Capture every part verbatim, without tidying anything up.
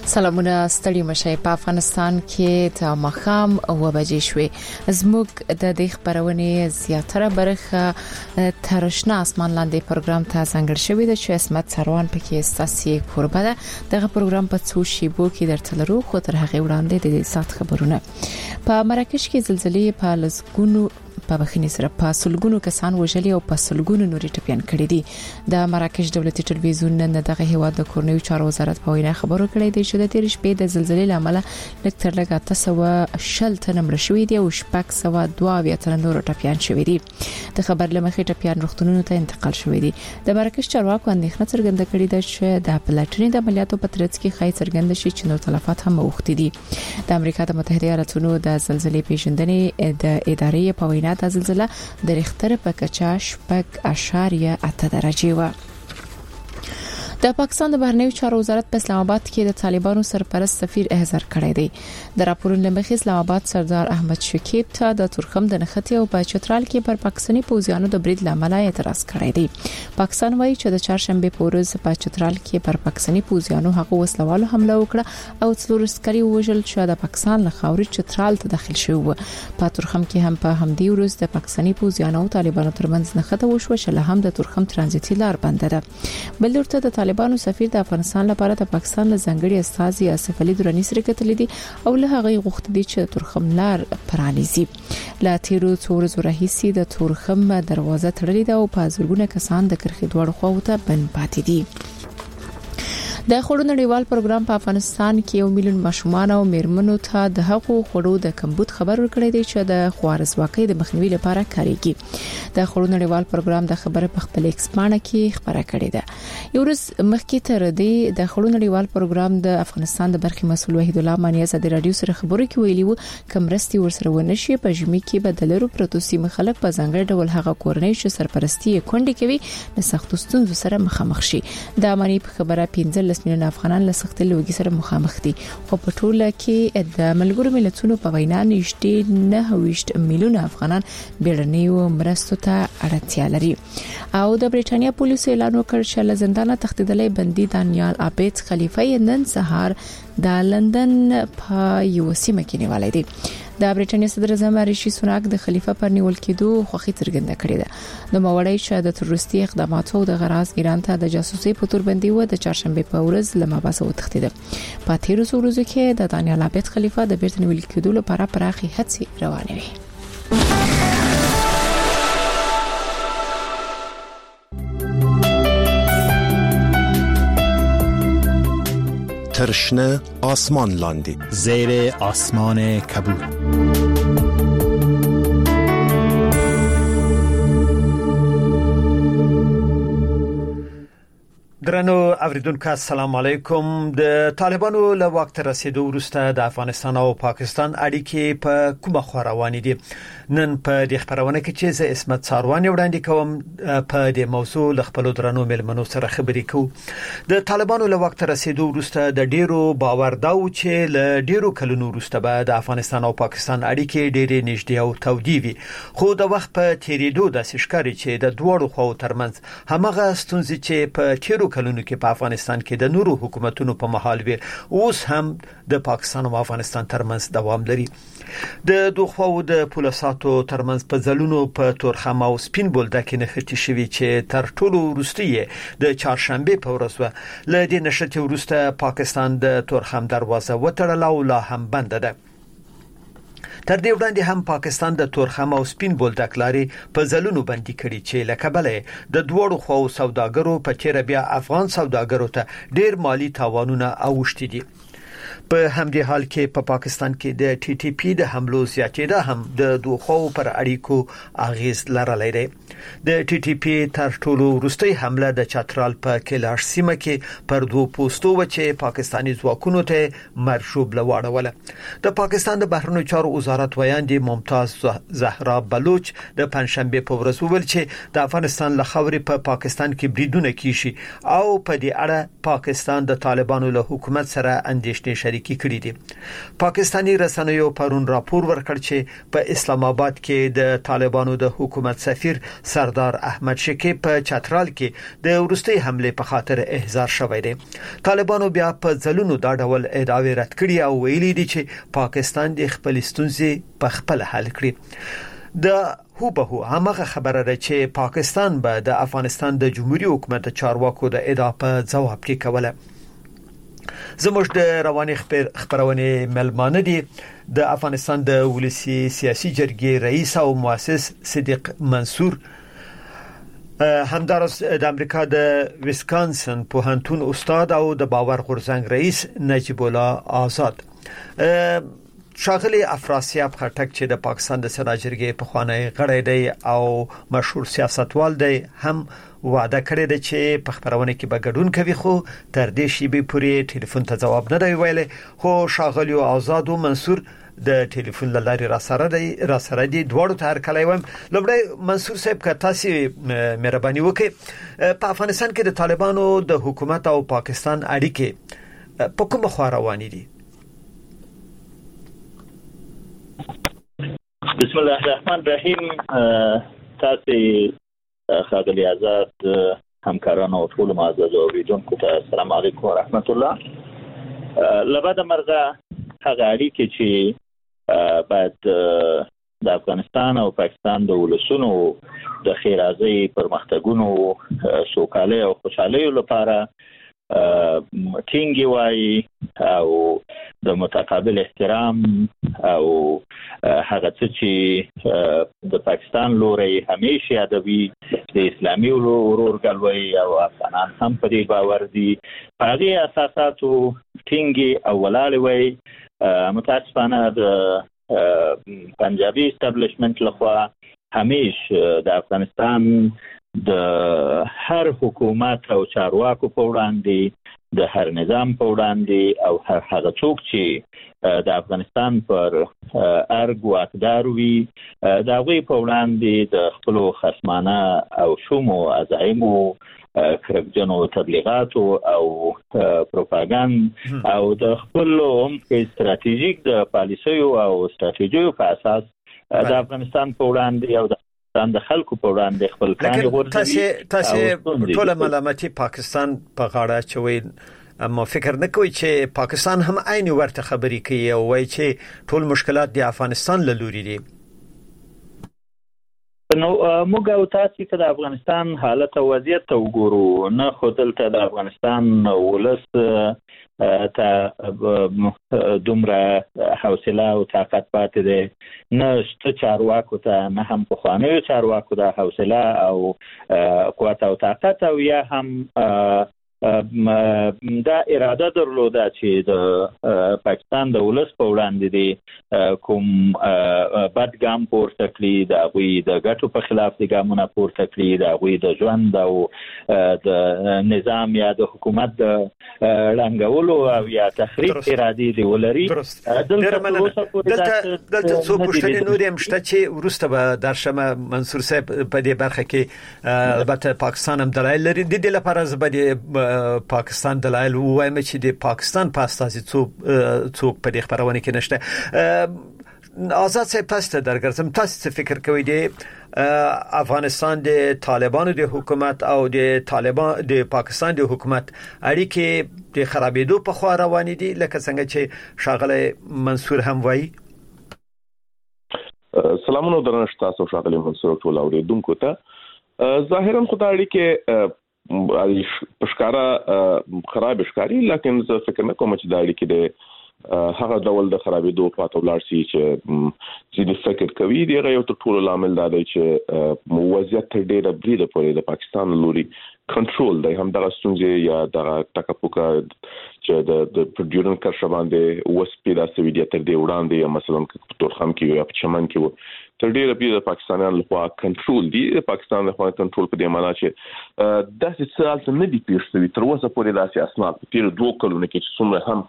سلامونه ستړي مشه په افغانستان کې ته مخام او بجې شوي زموږ د دې خبرونه زیاتره برخه ترشنا اسمان لاندې پروګرام ته څنګه شوی د چې اسمت سروان پکې استاسي قربه ده دغه پروګرام په څو شیبو کې درته لرو خو تر هغه وړاندې د دې سات خبرونه په مراکش کې زلزلې په لسګونو په بخښنې سره په سلګونو کسان وژلي او په سلګونو نوري ټپيان کړي دي د مراکش دولتي ټلویزیون نن دغه هیواد د کورنیو چارو وزارت په وینا خبرو کړې دي چې د تیر شپې د زلزلې لامل لکتر لګا تاسو شل تن مړ شوي دي او شپږ سو دوه اویا تن نور ټپيان شوي دي د خبر لمخې ټپيان روغتونونو ته انتقال شوي دي د مراکش چارواکو اندېښنه څرګنده کړې ده چې د پلاتني د عملیاتو په ترڅ کې خای څرګند شي چې نور تلفات هم اوختي دي د امریکا د متحده ایالاتونو د زلزلې پیژندنې د ادارې په وینا د زلزلہ د ریختر په کچا شپږ اشاریه اته درجه و د پاکستان د بهرنیو چارو وزارت په اسلام آباد کې د طالبانو سرپرست سفیر احضار کړی دی د راپورونو لمخې اسلام آباد سردار احمد شکیب ته د تورخم د نختی او په چترال کې پر پاکستاني پوځیانو د برید لامل اعتراض کړی دی پاکستان وایي چې د چهارشنبه په ورځ په چترال کې پر پاکستاني پوځیانو هغه وسلوالو حمله وکړه او څلور عسکري وژل شو د پاکستان له خاورې چترال ته داخل شو په تورخم کې هم په همدې ورځ د پاکستاني پوځیانو او طالبانو ترمنځ نخته وشو چې له هم د تورخم ترانزیتي لار بند ده بل ورته د طالبانو سفیر د افغانستان لپاره د پاکستان له ځنګړي استازي اسف علي دراني سره کتل دي او له هغه غوښتل دي چې تورخم لار پرانیزي لا تیرو څور زره هیڅ د تورخم دروازه تړلې ده او په زرګونه کسان د کرخي دوړ خواو ته بند پاتې دي د خړو نړیوال پروګرام په افغانستان کې یو میلیون ماشومان او میرمنو ته د حقوقو خړو د کمبود خبر ورکړی دی چې د خوارزواکۍ د مخنیوي لپاره کاریږي د خړو نړیوال پروګرام د خبره په خپل ایکس باندې کې خبره کړې ده یو ورځ مخکې تر دې د خړو نړیوال پروګرام د افغانستان د برخې مسؤل وحید الله مانیه د رادیو سره خبرو کې ویلي وو کمرستي ورسره ونشي په جمی کې بدلرو پروتوسی مخالف په ځانګړي ډول هغه کورنۍ چې سرپرستی کونډې کوي د سختو ستونزو سره مخامخ شي د مانی په خبره پنځه میلیون افغانان له سختۍ لوګي سره مخامخ دي خو په ټوله کې د ملګرو ملتونو په وینا نږدې نه ویشت میلیون افغانان بیړنیو مرستو ته اړتیا لري او د بریټانیا پولیسو اعلان وکړ چې له زندانه تښتیدلې بندي دانیال عابد خلیفه نن سهار د لندن په یو سیمه کې نیولای دي د بریټانیا صدر اعظم ریشي سوناک د خلیفہ پر نیول کېدو خوښي څرګنده کړې ده د موړی چې د تروریستي اقداماتو د غراض ایران ته د جاسوسي په تور بندي و د چهارشنبه په ورځ لمه باسه وتښتید په تیر څو ورځو کې د دانیال عابد خلیفہ د بیرته نیول کېدو لپاره پراخي هڅې روانې وي ترشنه آسمان لاندې زیر آسمان کبود درنو اوریدونکو السلام علیکم د طالبانو له وخت رسیدو وروسته د افغانستان او پاکستان اړیکې په کومه خوا روانې دي نن په دې خبرونه کې چې زه اسمت ساروان وړاندې کوم په دې موضوع له خپل درنو ملمنو سره خبرې کوم د طالبانو له وخت رسیدو وروسته د ډیرو باور دا و چې له ډیرو کلونو وروسته به د افغانستان او پاکستان اړیکې ډېرې نږدې او تودې وي خو د وخت په تیریدو د سشکاري چې د دوړو خواو ترمنځ همغه ستونزې چې په تیرو کلونو کې په افغانستان کې د نورو حکومتونو په محال وي اوس هم د پاکستان او افغانستان ترمنځ دوام لري د دوه خواو د پولیساتو ترمنځ په ځلونو په تورخم او سپین بولدک کې نښتې شوي چې تر ټولو وروستي د چهارشنبه په ورځ و ل دې نښتې وروسته پاکستان د تورخم دروازه وتړله او لا هم بند ده تر دې وړاندې هم پاکستان د تورخم او سپین بولدک لاري په ځلونو بندي کړي چې لکبله د دوړو خو سوداګرو په تیر بیا افغان سوداګرو ته ډیر مالی تاوانونه اوښتي دي په همدې حال کې په پا پاکستان کې د ټي ټي پی د حملو زیاتېدا هم د دوه خو پر اړیکو اغیز لرلای دی د ټي ټي پی تر ټولو وروستي حمله د چترال په کلاش سیمه کې پر دوه پوسټو چې پاکستاني ځواکونو ته مرشوب لواړوله د پاکستان د بهرنیو چارو وزارت ویاندې ممتاز زهرا بلوچ د پنځشنبه په ورځ وویل چې د افغانستان له خاورې په پا پاکستان کې بریدونه کیشي او په دې اړه پاکستان د طالبانو له حکومت سره اندېښنې شریکي کړې دي. پاکستاني رسنیو پرون راپور ورکړ چې په اسلام آباد کې د طالبانو د حکومت سفیر سردار احمد شکیب په چترال کې د ورستي حمله په خاطر احضار شوی دی. طالبانو بیا په ځلونو دا ډول ادعاوې رد کړي او ویلي دي چې پاکستان د خپل ستونزې په خپل حل کړي. د هو به هو هغه خبره ده چې پاکستان به د افغانستان د جمهوریت حکومت چارواکو د ادعا په جواب کې کوله. زموږ د رواني خبرونه ملمانه دي د افغانستان د ولسی سیاسي جرګې رئیس او مؤسس صدیق منصور، همدارس د امریکا د ویسکانسن پوهنتون استاد او د باور غورځنګ رئیس نجیب الله آزاد. شاغلی افراسیاب خټک چې د پاکستان د سنا جرګې په خوانی غړی دی او مشهور سیاستوال دی هم وعده کړی دی چې په خبرونه کې به ګډون کوي، خو تر دې شی به پوری ټلیفون ته جواب نه دی ویلي. خو شاغلی آزاد او منصور د ټلیفون لاري را سره دی را سره دی دوړو ته هر کله ویم. لومړی منصور صاحب که تاسو مهرباني وکړئ، په افغانستان کې د طالبانو د حکومت او پاکستان اړیکې په کومه خوا روانې دي؟ بسم الله الرحمن الرحیم. تاسو خاغلی آزاد همکارانو او ټول معزز اوریدونکو ته السلام علیکم و رحمت الله. لبعد مرغه هغه اړیکې چې بعد د افغانستان او پاکستان د ولسونو د خیرازي پرمختګونو سوکالۍ او خوشحالۍ لپاره ټینګي وای او د متقابل احترام او هغه چې د پاکستان لوري همیشه ادبي د اسلامي ورورګلوي او افغانان هم په دې باور دي. هغه اساساتو ټینګي او ولاړ وي. متاسفانه د پنجابي اسټابلیشمنت لخوا همیشه د افغانستان د هر حکومت او چارواکو په وړاندې، د هر نظام په وړاندې او هر هغه څوک چې د افغانستان پر ارګ واکدار وي د هغوی په وړاندې د خپلو خصمانه او شومو عزایمو کرکجنو تبلیغاتو او پروپاګاندا او د خپلو استراتیژیک د پالیسیو او استراتیژیو په اساس د افغانستان په وړاندې او د د خلکو په وړاندې خپل کاندي ورته تاسو ټول ملامتي پاکستان په غاړه چوي، اما فکر نه کوي چې پاکستان هم عین ورته خبري کوي او وایي چې ټول مشکلات د افغانستان له لوري دي؟ نو موږ او تاسو چې د افغانستان حالت او وضعیت ته وګورو، نه خو دلته د افغانستان ولس ته دومره حوصله او طاقت پاتې دی، نه شته چارواکو ته، نه هم پخوانیو چارواکو ته حوصله او قوت او طاقت او یا هم دا اراده درلوده چې د پاکستان د ولس په وړاندې دی کوم بد ګام پورته کړي، د هغوی د ګټو په خلاف د ګامونه پورته کړي، د هغوی د ژوند او د نظام یا د حکومت د ړنګولو او یا تخریب ارادې دی ولري. دلته دلته څو پوښتنې نور هم شته چې وروسته به درشم منصور صاحب په دې برخه کې البته پاکستان هم دلایل لري. د دې لپاره زبدي پاکستان دلایل وایم چې د پاکستان په اساس څوک څوک په دې خبرونه کې نشته. آزاد صاحب تاسو ته درګرځم، تاسو څه فکر کوئ د افغانستان د طالبانو د حکومت او د طالبان د پاکستان د حکومت اړیکې د خرابېدو په خوا روان دي لکه څنګه چې شاغله منصور هم وایي؟ سلامونه درنښت تاسو شاغله منصور ټول اوریدونکو ته. ظاهرا خدای اړیکې پښکارا خراب ښکاری، لکه زه فکر نه کوم چې دا اړیکې د هغه ډول د خرابېدو پاتې ولاړ شي چې چې د فکر کوي. دی یو ټول لامل دا دی چې وضعیت ډېره بریده پورې د پاکستان لوري کنټرول دی، هم دغه ستونزې یا دغه ټکپوکا چې د د پروډیورن کرښه باندې وسپیدا سویډیا تر دې وړاندې یا مثلا په تورخم کې یا په چمن کې تر ډیره په د پاکستانیانو لخوا کنټرول دی. د پاکستان لخوا کنټرول په دې معنی چې داسې څه نه دي پیښ شوي تر اوسه پورې، داسې اسناد په تیر دوه کلونو کې چې څومره هم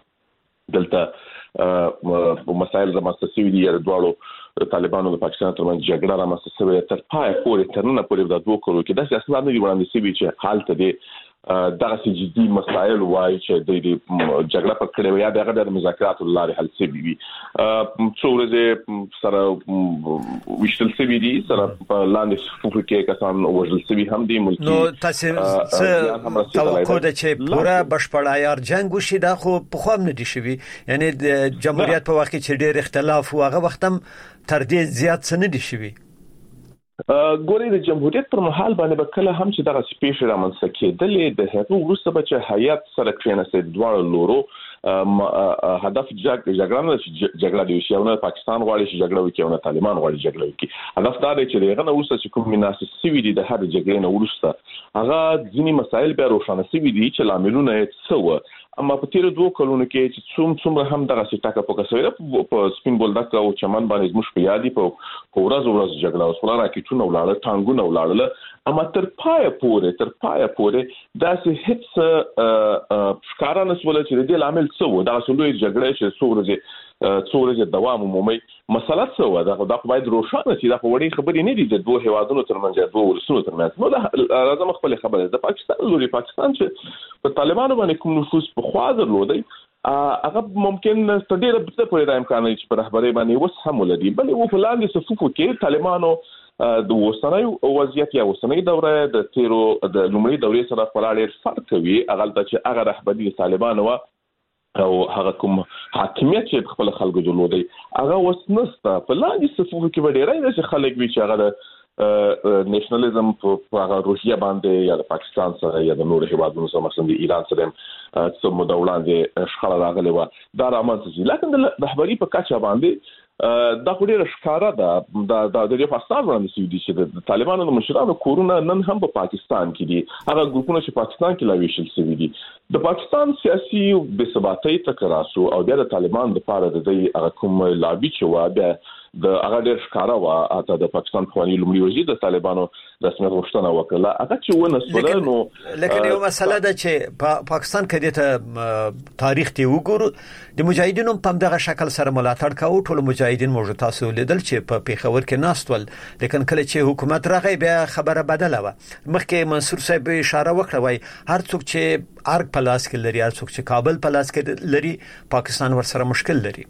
دلته مسایل رامنځته شوي دي، د دواړو طالبانو د پاکستان ترمنځ جګړه رامنځته شوې تر پای پورې تر نن پورې د دوه کلونو کې داسې اسناد نه دي وړاندې شوي چې حالت دی دغه جدي مسایل وایي چې د جګړه په کړه یا دغه د مذاکرات لارې حل شي وي څو ورځې سره وشتل شي دي سره په لاندې صفوف کې کسان وژل شي هم دي ملکی نو تاسو توقع ده چې پوره بشپړ عیار جنگ وشي دا خو په خو نه دي شوی یعنی د جمهوریت په وخت کې ډېر اختلاف او هغه وخت هم تر دې زیات څه نه دي شوی ګوري د جمهوریت پر مهال باندې بکله هم چې دغه سپیش رامنځته کېدلې د هغو وروسته به چې حیات سره کېناسته دواړو لورو هدف جګړه نه جګړه دی چې یو پاکستان غواړي چې جګړه وکړي او طالبان غواړي جګړه وکړي هدف دا دی چې دغه وروسته چې کوم مناسب سوي دي د هر جګړې نه وروسته هغه ځینی مسایل به روښانه سوي دي چې لاملونه یې څه و اما په تیر دوه کلونو کې چې څوم څومره هم دغه سټاکه په کسوي په سپین بولدک او چمن باندې زموږ په یادي په ورځ ورځ جګړه او سره راکېټونه ولاړه ټانګونه ولاړه اما تر پای پورې تر پای پورې دا چې هیڅ ښکارا نسول چې د عامل څه و دا سلوې جګړه چې څورځي څورځي دوام عمومي مسله څه و دا د باید روښانه چې دا وړي خبرې نه دي د دوه هوادونو ترمنځ دوه ورسونو ترمنځ نو دا راځم خپل خبره ده پاکستان لوري پاکستان چې په طالبانو باندې کوم نفوذ په خوا درلودي هغه ممکن ستډیر په پوره د امکان چې په رهبري باندې وس هم ولدي بل و فلان د صفوف کې طالبانو د وسنۍ وضعیت یا وسنۍ دوره د تیرو د لومړي دورې سره خورا فرق کوي هغه چې هغه رهبري طالبانو او هغه کوم حاکمیت چې خپل خلکو درلودي هغه وسنسته په لاندې صفوف کې ډېرای چې خلک وی چې هغه نېشنلزم په هغه روسیا باندې یا د پاکستان سره یا د نورو هیوادونو سره مثلا د ایران سره څو مدولانه شخړه راغلي و دا رامنځته شي لکه د رهبري په کچا باندې دا خو ډیره ښکارا ده د د د افغانستان باندې سوي دي چې د طالبانو د مشرانو کورونه نن هم په پاکستان کې دي هغه ګروپونه چې پاکستان کې لاویشل شوي دي د پاکستان سیاسي بې ثباتۍ تکراسو او بیا د طالبان د لپاره د دې هغه کوم لابي چې و بیا د هغه ډېر ښکارا و اته د پاکستان قوانين لومړي وزیر د طالبانو رسمي غوښتنه وکړه هغه چې ونه سوله نو لکه یو مسله ده چې په پاکستان کې د تاریخ ته وګورو د مجاهدینو په دغه شکل سره ملاتړ کاوه ټول مجاهدین موږ تاسو لیدل چې په پیښور کې ناستول لیکن کله چې حکومت راغی بیا خبره بدله و مخکې منصور صاحب اشاره وکړه وای هر څوک چې ارګ پلاس کې لري هر څوک چې کابل پلاس کې لري پاکستان ورسره مشکل لري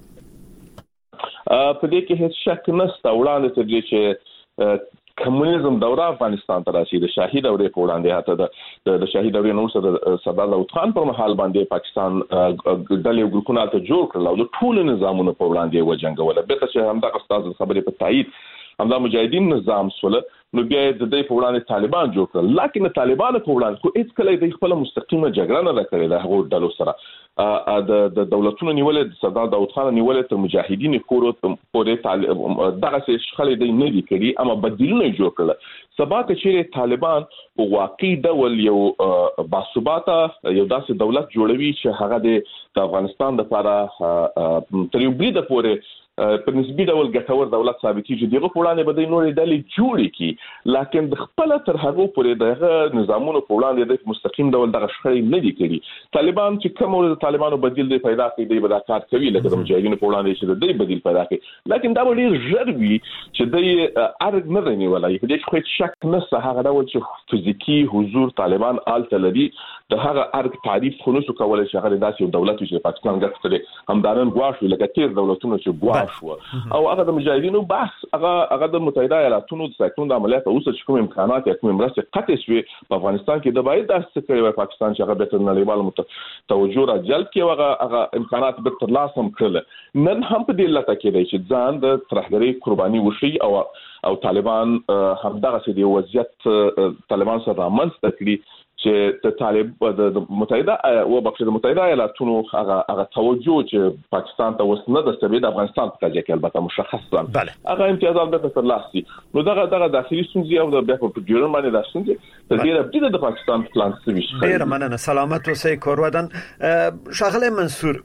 په دې کې هیڅ شک نشته وړاندې تر دې چې کمونیزم دوره افغانستان ته راشي د شاهي دورې په وړاندې هاته د شاهي دورې نور سره سردار داود خان پر مهال باندې پاکستان ډلې ګروپونه ته جوړ کړل او د ټولو نظامونو په وړاندې وجنګول به چې همدا استاد خبرې په تایید همدا مجاهدین نظام سره نو بیا د دې په وړاندې طالبان جوړ کړل لکه طالبان په وړاندې خو هیڅ کله د خپل مستقیمه جګړه نه کړې ده هغه ډلو سره د دولتونو نیولې د سردار داود خان نیولې تر مجاهدین کورو پورې طالب دغه څه شخړې دی نه دي کړي اما بدیلونه جوړ کړل سبا چې طالبان په واقعي ډول یو باثباته یو داسې دولت جوړوي چې هغه د افغانستان لپاره تر یو بریده پورې په نسبی ډول ګټور دولت ثابتي چې دغه وړاندې به د نورې ډلې جوړې کی لکه د خپل تر هغه پورې دغه نظامونو په وړاندې د مستقیم ډول دغه شخړې نه دي کړي طالبان چې کوم ور طالبانو بدیل دی پیدا کړي دی به دا کار کوي لکه د مجاهدینو په وړاندې چې د بدیل پیدا کړي لکه دا ډېر ژر وي چې د ارګ نه دی ولای په دې کې شک نشته هغه ډول چې فزیکی حضور طالبان آل تلدي د هغه ارګ تعریف خو نشو کولای چې هغه داسې دولت چې پاکستان ګټلې همدارن غواړي لکه تیر دولتونو چې غواړي او هغه د مجاهدینو بحث هغه هغه د متحده ایالاتونو د ساکنون د عملیات او څه کوم امکانات یا کوم مرسته قطع شوی په افغانستان کې د باید داسې کوي په پاکستان چې هغه به نړیوال توجه را جلب کړي هغه هغه امکانات به تر لاس هم کړل نن هم په دې لټه کې دی چې ځان د ترهګرۍ قرباني وشي او او طالبان همدغه سي د وضعیت طالبان سره رامنځته کړي چې د طالب د متحده او بخښه د متحده ایالاتونو هغه هغه توجه چې پاکستان ته وسنه د سبب د افغانستان په ځای کې البته مشخص ده هغه امتیازات به تر لاسي نو دغه دغه داخلي ستونزې او د بیا په جوړون باندې د ستونزې د دې رابطه د پاکستان پلان سوي شي ډیر مننه سلامت اوسئ کورودن شاغله منصور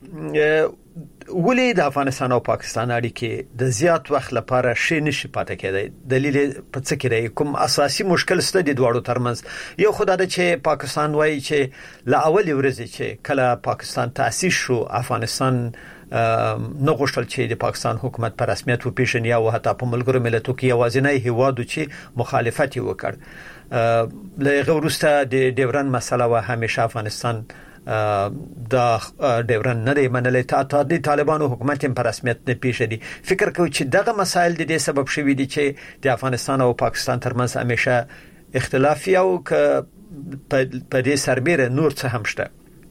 ولې د افغانستان او پاکستان اړیکې د زیات وخت لپاره شي نشي پاتې کېدای دلیل په څه کې دی کوم اساسي مشکل ست دي دواړو ترمنځ یو خدای د چې پاکستان وایي چې لا اول ورځ چې کله پاکستان تاسیس شو افغانستان نه غوښتل چې د پاکستان حکومت په رسمیت وپیژني او حتی په ملګرو ملتونو کې یوازینی هیواد چې مخالفت وکړ. له غوړسته د ډیورن مسله و همیشه افغانستان د ډیورن نه دی منلې ته د طالبانو حکومت په رسمیت نه پیژني. فکر کوي چې دغه مسایل د دې سبب شوي دي چې د افغانستان او پاکستان ترمنځ همیشه اختلاف یو ک په دې سربېره نور څه هم شته.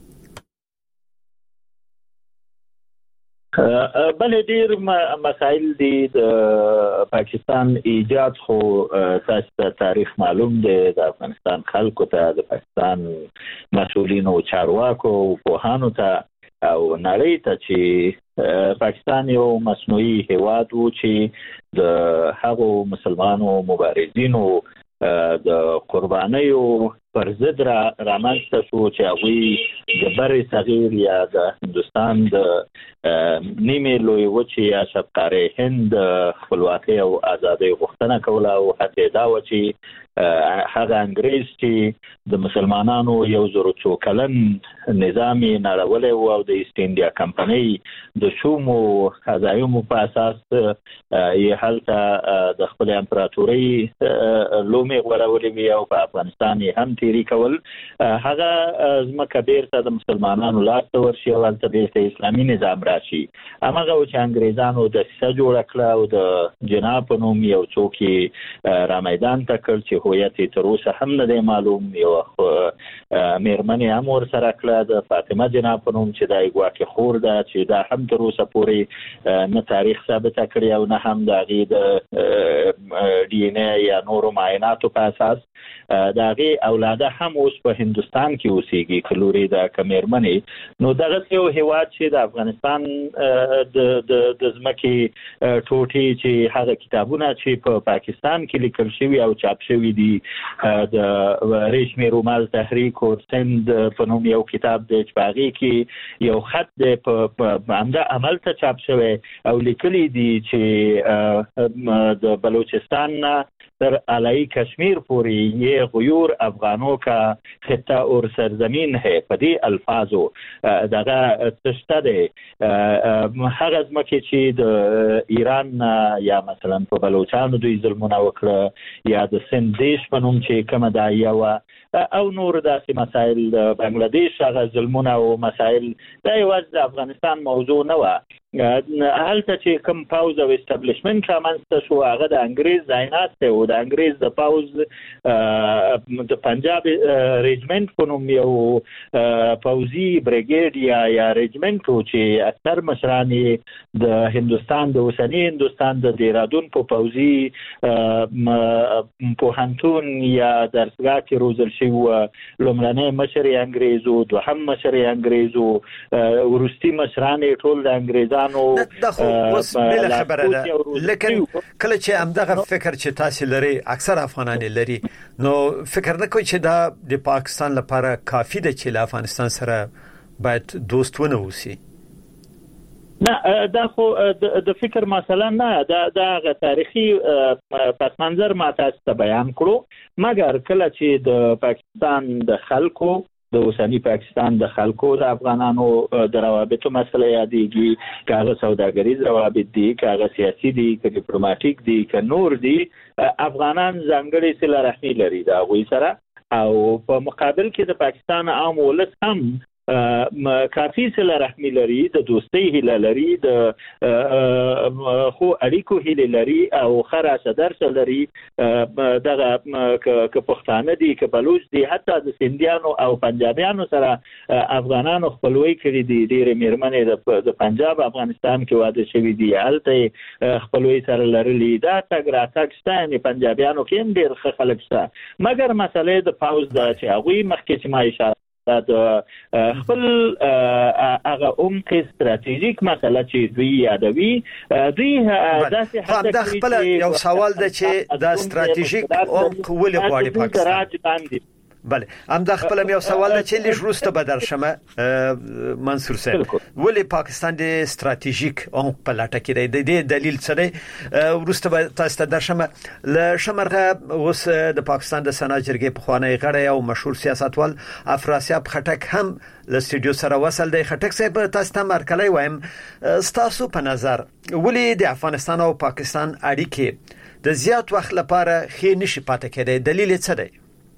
بلې ډېر مسایل دي. د پاکستان ایجاد خو تاسو ته تاریخ معلوم دی. د افغانستان خلکو ته، د پاکستان مسؤلینو، چارواکو، پوهانو ته او نړۍ ته چې پاکستان یو مصنوعي هیواد و چې د هغو مسلمانو مبارزینو د قربانیو پر ضد را رامنځته شو چې هغوی د بر صغیر یا د هندوستان د نیمې لوی وچې یا شبقاره هند خپلواکۍ او ازادۍ غوښتنه کوله او حتی دا و چې هغه انګریز چې د مسلمانانو یو زر څو کلن نظام یې نړولی او د ایست انډیا کمپنۍ د شومو قضایمو په اساس یې هلته د خپل امپراتورۍ لومې غوړولې وي او په افغانستان یې هم تیری کول. هغه ځمکه بیرته د مسلمانانو لاس ته ورشي او هلته بیرته اسلامي نظام راشي. هماغه و چې انګریزانو دسیسه جوړه کړه او د جنا په نوم یو څوک یې را میدان ته کړ چې هویت یې تر اوسه هم نه دی معلوم. یو مېرمن یې هم ورسره کړه د فاطمه جنا په نوم چې دا یې ګواکې خور ده چې دا هم تر اوسه پورې نه تاریخ ثابته کړې او نه هم د هغې د ډي ان اے یا نورو معایناتو په اساس د هغې اولاده هم اوس په هندوستان کې اوسېږي که لورې ده که مېرمنې. نو دغسې یو هیواد چې د افغانستان د ځمکې ټوټې چې هغه کتابونه چې په پاکستان کې لیکل شوي او چاپ شوي دي د ریشمې رومال تحریک او سند په نوم یو کتاب دی چې په هغې کې یو خط دی په همدا عمل ته چاپ شوی او لیکلي دي چې د بلوچستان نه در علائی کشمیر پوری یہ غیور افغانوں کا خطہ اور سرزمین ہے. په دې الفاظو دغه تشته دی. هغه ځمکې چې د ایران یا مثلا په بلوچستان دوی ظلمونه وکړه یا د سند دیش په نوم چې کومه داعیه وه او نور داسې مسایل، د بنگلادیش هغه ظلمونه او مسایل دا یوازې د افغانستان موضوع نه وه. هلته چې کوم پاوز او استابلیشمنټ رامنځته شو هغه د انګریز ځای ناستی و. د انګریز د پاوز د پنجاب ریجمنټ په نوم یو پوځي بریګیډ یا یا ریجمنټ و چې اکثر مشران یې د هندوستان د اوسني هندوستان د دیرادون په پوځي پوهنتون یا درسګاه کې روزل شوي وه. لومړنی مشر یې انګریز و، دوهم مشر یې انګریز و، وروستي مشران یې ټول د انګریزانو دا خو اوس بل خبره ده. لیکن کله چې همدغه فکر چې تاسو لري اکثر افغانان لري نو فکر نه کوي چې دا د پاکستان لپاره کافی ده چې له افغانستان سره باید دوستونه وسی؟ نه دا خو د فکر مثلا نه دا د تاریخي پس منظر ما تاسو ته بیان کړو. مګر کله چې د پاکستان د خلکو د اوسنی پاکستان د خلکو د افغانانو د روابطو مسله یادېږي، که هغه سوداګریز روابط دي، که هغه سیاسي دي، که ډیپلوماټیک دي، که نور دي، افغانان ځانګړې صله رحمي لري د هغوی سره او په مقابل کې د پاکستان عام ولس هم کافی صله رحمي لري، د دوستۍ هیله لري، د خو اړیکو هیله لري او ښه راشه درشه لري. دغه که پښتانه دي، که بلوچ دي، حتی د سندیانو او پنجابیانو سره افغانانو خپلوۍ کړي دي. ډېرې مېرمنې د پنجاب افغانستان کې واده شوي دي، هلته خپلوۍ سره لرلي. دا تګ راتګ شته، یعنې پنجابیانو کې هم ډېر ښه خلک شته. مګر مسلې د پاوز ده چې هغوی مخکې چې ما اشاره دا د خپل هغه عمق استراتیژیک مسله چې دوی یادوي، دوی داسې حد دا خپل یو سوال ده چې دا استراتیژیک عمق ولې غواړي پاکستان؟ بله ام د خپل یو سوال چې لږ وروسته به درشمه منصور صاحب ولې پاکستان د استراتیژیک اون په لټه کې دی د دلیل څه دی وروسته به تاسو ته درشمه ل شمرغه اوس د پاکستان د سنا جرګې په خوانی غړی او مشهور سیاستوال افراسیاب خټک هم ل استودیو سره وصل دی. خټک صاحب تاسو ته مرکلای وایم تاسو په نظر ولې د افغانستان او پاکستان اړیکې د زیات وخت لپاره خې نشي پاتې کېدای دلیل څه دی؟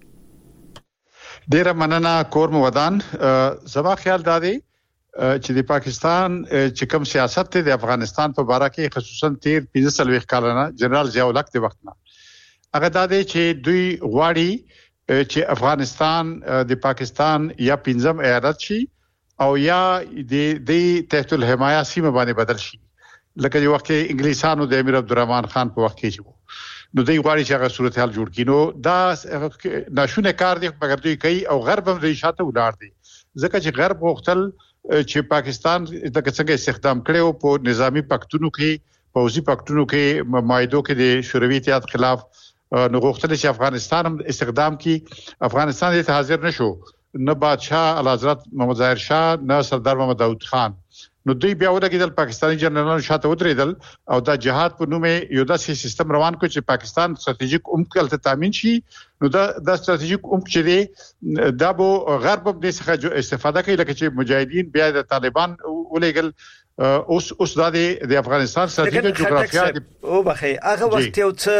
ډیره مننه کور مو ودان. زما خیال دا دی چې د پاکستان چې کوم سیاست دی د افغانستان په اړه کې خصوصا تیر پنځه څلوېښت کلونه جنرال ضیاء الحق د وخت نه هغه دا دی چې دوی غواړي چې افغانستان د پاکستان یا پنځم ایالت شي او یا د د تحت الحمایه سیمه باندې بدل شي لکه یو وخت انګلیسانو د امیر عبدالرحمن خان په وخت کې شو. نو دوی غواړي چې هغه صورتحال جوړ کړي. نو دا ناشونه کار دی مګر دوی کوي او غرب هم دوی شاته ولاړ دي ځکه چې غرب غوښتل چې پاکستان د څنګه استخدام کړي په نظامی پکتونو کې پوځي پکتونو کې معاهدو کې د شوروي اتحاد خلاف نو غوښتل چې افغانستان هم استخدام کړي. افغانستان ته حاضر نشو نه بادشاہ اعلیحضرت محمد ظاهر شاه نه سردار محمد داود خان. نو دوی بیا ورګیدل پاکستاني جنرالانو شاته ودرېدل او دا جهاد په نوم یو داسې سیستم روان کړ چې پاکستان استراتیژیک عمق ته تامین شي. نو دا د استراتیژیک عمق چې دی دا به غرب د څخه استفاده کوي لکه چې مجاهدین بیا د طالبان ولېګل اوس اوس د افغانستان ستراتیژیک جغرافیا او بخي هغه وخت یو څه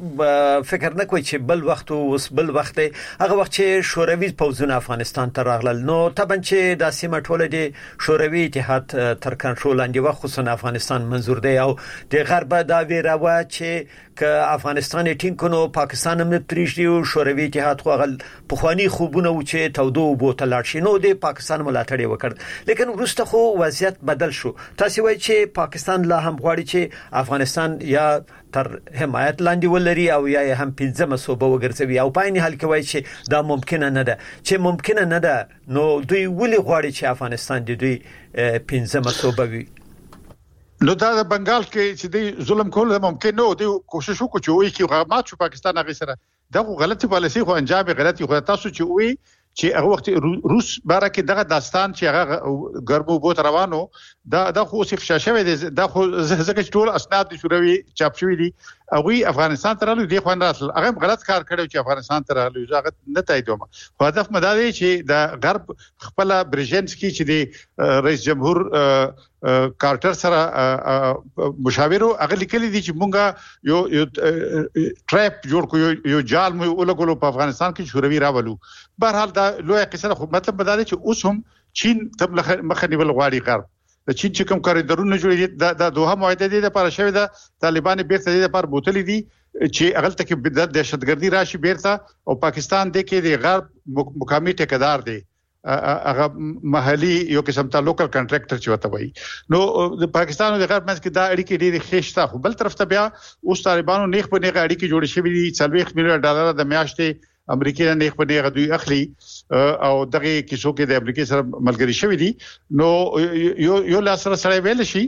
فکر نه کوي چې بل وخت اوس بل وخت هغه وخت چې شوروي پوځونه افغانستان ته راغلل نو طبعا چې د سیمه ټوله د شوروي اتحاد تر کنټرول لاندې و خصوصا افغانستان منظور دی او د غرب دا ویراوه چې ک افغانستان ټینګونو پاکستان هم پریږدي او شوروي اتحاد خو غل په خواني خوبونه و چې تودو بوتل لاړ شي نو د پاکستان ملاتړ وکړ لیکن وروسته خو وضعیت بدل شو. تاسو وایي چې پاکستان لا هم غواړي چې افغانستان یا تر حمایت لاندې ولري او یا هم پنځمه صوبه وګرځوي او په عین حال کې وایي چې دا ممکن نه ده چې ممکن نه ده نو دوی ولې غواړي چې افغانستان د دوی پنځمه صوبه وي؟ نو دا د بنگال کې چې دی ظلم کول ممکن نه دی کوشش وکړي چې وایي چې غمات شو پاکستان هغه سره دا غلطي پالیسي خو انجام غلطي خو تاسو چې وایي چې هغه وخت روس باره کې دغه داستان چې هغه ګرمو بوت روانو دا د خو څه شاشه دی دا خو ځکه ټول اسناد شوروي چاپ شوی دي او افغانستان ته راغلي دی خو نه راتل هغه غلط کار کړو چې افغانستان ته راغلي ځکه نه تاییدوم خو هدف مداري چې د غرب خپل برژنسکي چې دی رئیس جمهور کارټر سره مشاورو هغه لیکلي دي چې مونږه یو یو ټریپ جوړ کو یو جال مو ولګولو په افغانستان کې شوروي راولو. بهرحال دا لوی قصه خو مطلب بداله چې اوس هم چین تب مخه نیول غواړي غرب د چین چې کوم کاریدورونه جوړې دي د دوه معاهده دي د لپاره شوی د طالبان بیرته د لپاره بوتلې دي چې اغل تک د دهشتګردي راشي بیرته او پاکستان د کې د غرب مقامي ټیکدار دي هغه محلي یو قسم ته لوکل کنټراکټر چې وته وي. نو د پاکستان او د غرب منځ کې دا اړیکې ډېرې خېشته خو بل طرف ته بیا اوس طالبانو نیخ په نیغه اړیکې جوړې شوې دي څلوېښت میلیون ډالر د میاشتې امریکای نه نیخ په نیغه دوی اخلي او دغه کیسو کې د امریکای سره ملګری شوی دي. نو یو یو لاسره سره ویل شي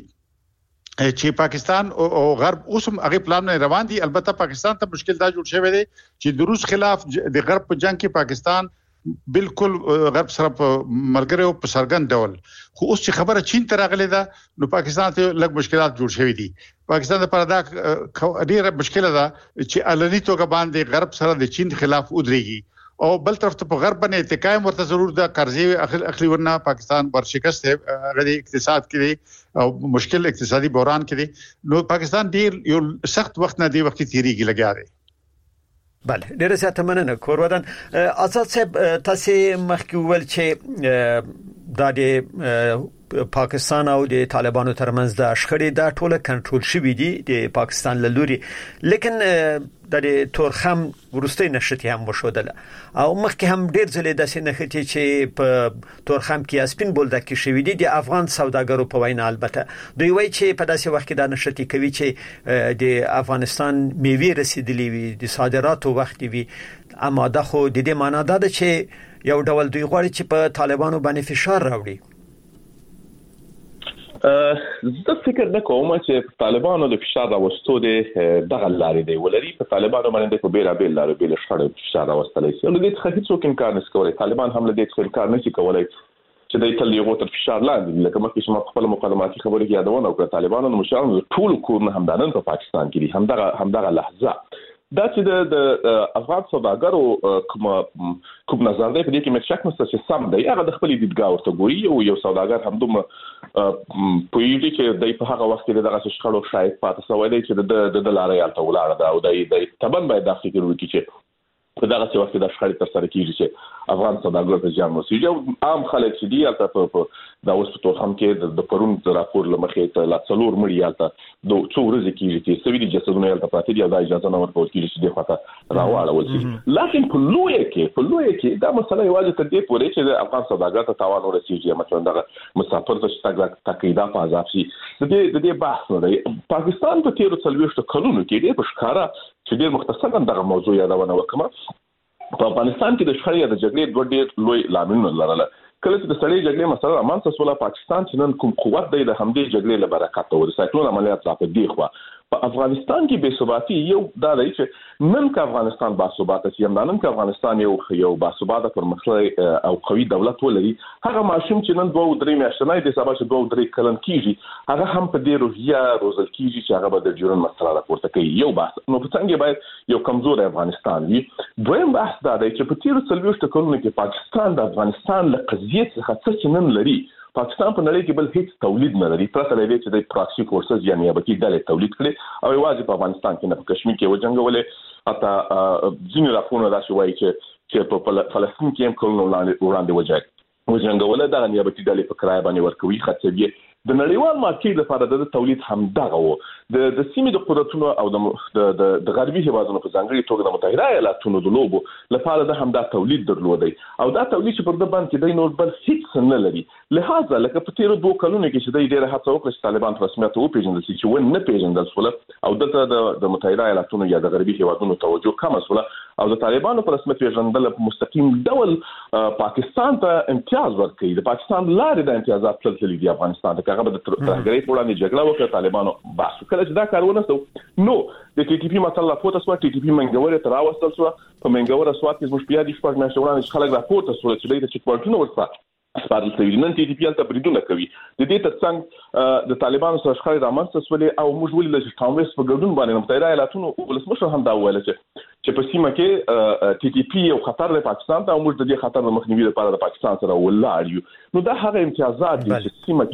چې پاکستان او غرب اوس هم هغه پلان نه روان دي. البته پاکستان ته مشکل دا جوړ شوی دی چې د روس خلاف د غرب په جنگ کې پاکستان بالکل غرب سره ملګری او په سرګند ډول خو اوس چې خبره چین ته راغلي ده نو پاکستان ته لږ مشکلات جوړ شوي دي. پاکستان لپاره دا ډیره مشکله ده چې علني توګه باندې غرب سره د چین خلاف ودرېږي او بل طرف ته په غرب باندې اتکای ورته ضرور ده قرضې اخلي ورنه پاکستان ورشکست غړي اقتصاد کې او مشکل اقتصادي بحران کې نو پاکستان ډیر یو سخت وخت نه دی وخت تیریږي لګیا دی. بله ډیره زیاته مننه کور ودان. آزاد صاحب تاسو مخکې ویل چې د پاکستان او د طالبانو ترمنځ د شخړې د ټوله کنټرول شوې دي د پاکستان له لوري لیکن د تورخم ورستۍ نشټي هم وشودله او مخکې هم ډیر ځلې د سینختی چې په تورخم کې اسپین بولدا کې شوې دي د افغان سوداګرو په وینا البته دوی وایي چې په داسې وخت کې د نشټي کوي چې د افغانستان میوه رسیدلې وي د صادراتو وخت وي اما دا خو د دې معنی ده چې یو ډول دوی غواړي چې په طالبانو باندې فشار راوړي. زه فکر نه کوم چې طالبانو د فشار راوستو د دغه لارې دی ولري په طالبانو باندې په بیره بیل لارې بیل شړې فشار راوستلای شي نو د دې څخه هیڅ انکار نشي کولای طالبان هم له دې څخه انکار نشي کولای چې د تل یو تر فشار لاندې لکه مخکې چې ما خپل مقالماتي خبرې کې یادونه وکړه طالبانو مشرانو ټول کورونه همدانن په پاکستان کې دي همدغه همدغه لحظه دا چې د افغان سوداګرو کوم کوم نظر دی په دې کې مې شک نشته چې سم دی هغه د خپل دیدګا ورته ګوري او یو سوداګر هم دومره پوهیږي چې د په هغه وخت کې دغه شخړو شاید پاتې شوی دی چې د د لارې الته ولاړ دا او د تبن باید د فکر وکړي چې په دغه څه وخت د شخړې تر سره کیږي چې افغان سوداګرو ته ځان ورسیږي او عام خلک چې دی البته په دا اوس په توګه هم کې د پرون د راپور لمخې ته لا څلور مړي البته دوه څو ورځې کیږي چې سوي جسدونه البته پاتې دي او دا اجازه نه ورکول کیږي چې د خاطر راوړل شي لکه په لوی کې په لوی کې دا مسله یوازې تر دې پورې چې د افغان سوداګرو ته تاوان ورسیږي مثلا دغه مسافر ته چې تقاعده په عذاب شي د دې د دې بحث نه دی پاکستان په تیرو څلويشت کلونو کې ډېر ښکارا چې ډېر مختصرا دغه موضوع یادونه وکړه په افغانستان کې د شخړې د جګړې دوه ډېر لوی لاملونه لرل کله چې د سړې جګړې مسله رامنځته شوه پاکستان چې نن کوم قوت دی د همدې جګړې له برکته و د سایکلون عملیات لا په دی خو په افغانستان کې بې ثباتي یو دا دی چې نن که افغانستان با ثبات شي هم نن که افغانستان یو یو با ثبات پرمختللی او قوي دولت ولري هغه ماشوم چې نن دوه درې میاشتې نه د سبا چې دوه درې کلن کیږي هغه هم په دې روحیه روزل کیږي چې هغه به د جوړن مسله راپورته کوي یو بحث نو په څنګه باید یو کمزور افغانستان وي دویم بحث دا دی چې په تیرو څلويشت کلونو کې پاکستان د افغانستان له قضیې څخه څه نن لري پاکستان په نړۍ کې بل هیڅ تولید نه لري پرته له دې چې د پراکسي فورسز یعنی نیابتي ډلې تولید کړي او یوازې په افغانستان کې نه په کشمیر کې وجنګولې حتی ځینې راپورونه داسې وایي چې چې په فلسطین کې هم کلونو وړاندې وجنګ وجنګولې دغه نیابتي ډلې په کرایه باندې ورکوي خاصوي د نړیوال مارکیټ لپاره د تولید هم دغه وو د د سیمې د قدرتونو او د د د غربي هیوادونو په ځانګړي توګه د متحده ایالاتونو د لوبو لپاره د همدا تولید درلودي او دا تولید چې پر د باندې د نور بل هیڅ نه لري لہذا لکه په تیرو دوه کلونو کې چې د ډېر هڅه وکړه چې طالبان په رسمیت او پیژندل شي چې ون نه پیژندل شول او دلته د متحده ایالاتونو یا د غربي هیوادونو توجه کم شول او د طالبانو په رسمیت پیژندل په مستقیم ډول پاکستان ته امتیاز ورکړي د پاکستان لارې د امتیازات تللي دي افغانستان ته هغه د ترهګرۍ په وړاندې جګړه وکړه طالبانو بس کله چې دا کارونه سو نو د ټي ټي پی مسله پورته سو ټي ټي پی منګوره تر راوستل سو په منګوره سوات کې زموږ پیادي شپږ میاشتې وړاندې خلک راپورته سو چې د چیک پوینټونو ورڅ سپارل شوی نن ټي ټي پی الته بریدونه کوي د دې ترڅنګ د طالبانو سره شخړې رامنځته شولې او موږ ولې چې کانګرس په ګډون باندې متحده ایالاتونو ولسمشر هم دا ویل چې چې په سیمه کې ټي ټي پی یو خطر دی پاکستان ته او موږ د دې خطر د مخنیوي لپاره د پاکستان سره ولاړ یو نو دا هغه امتیازات دي چې سیمه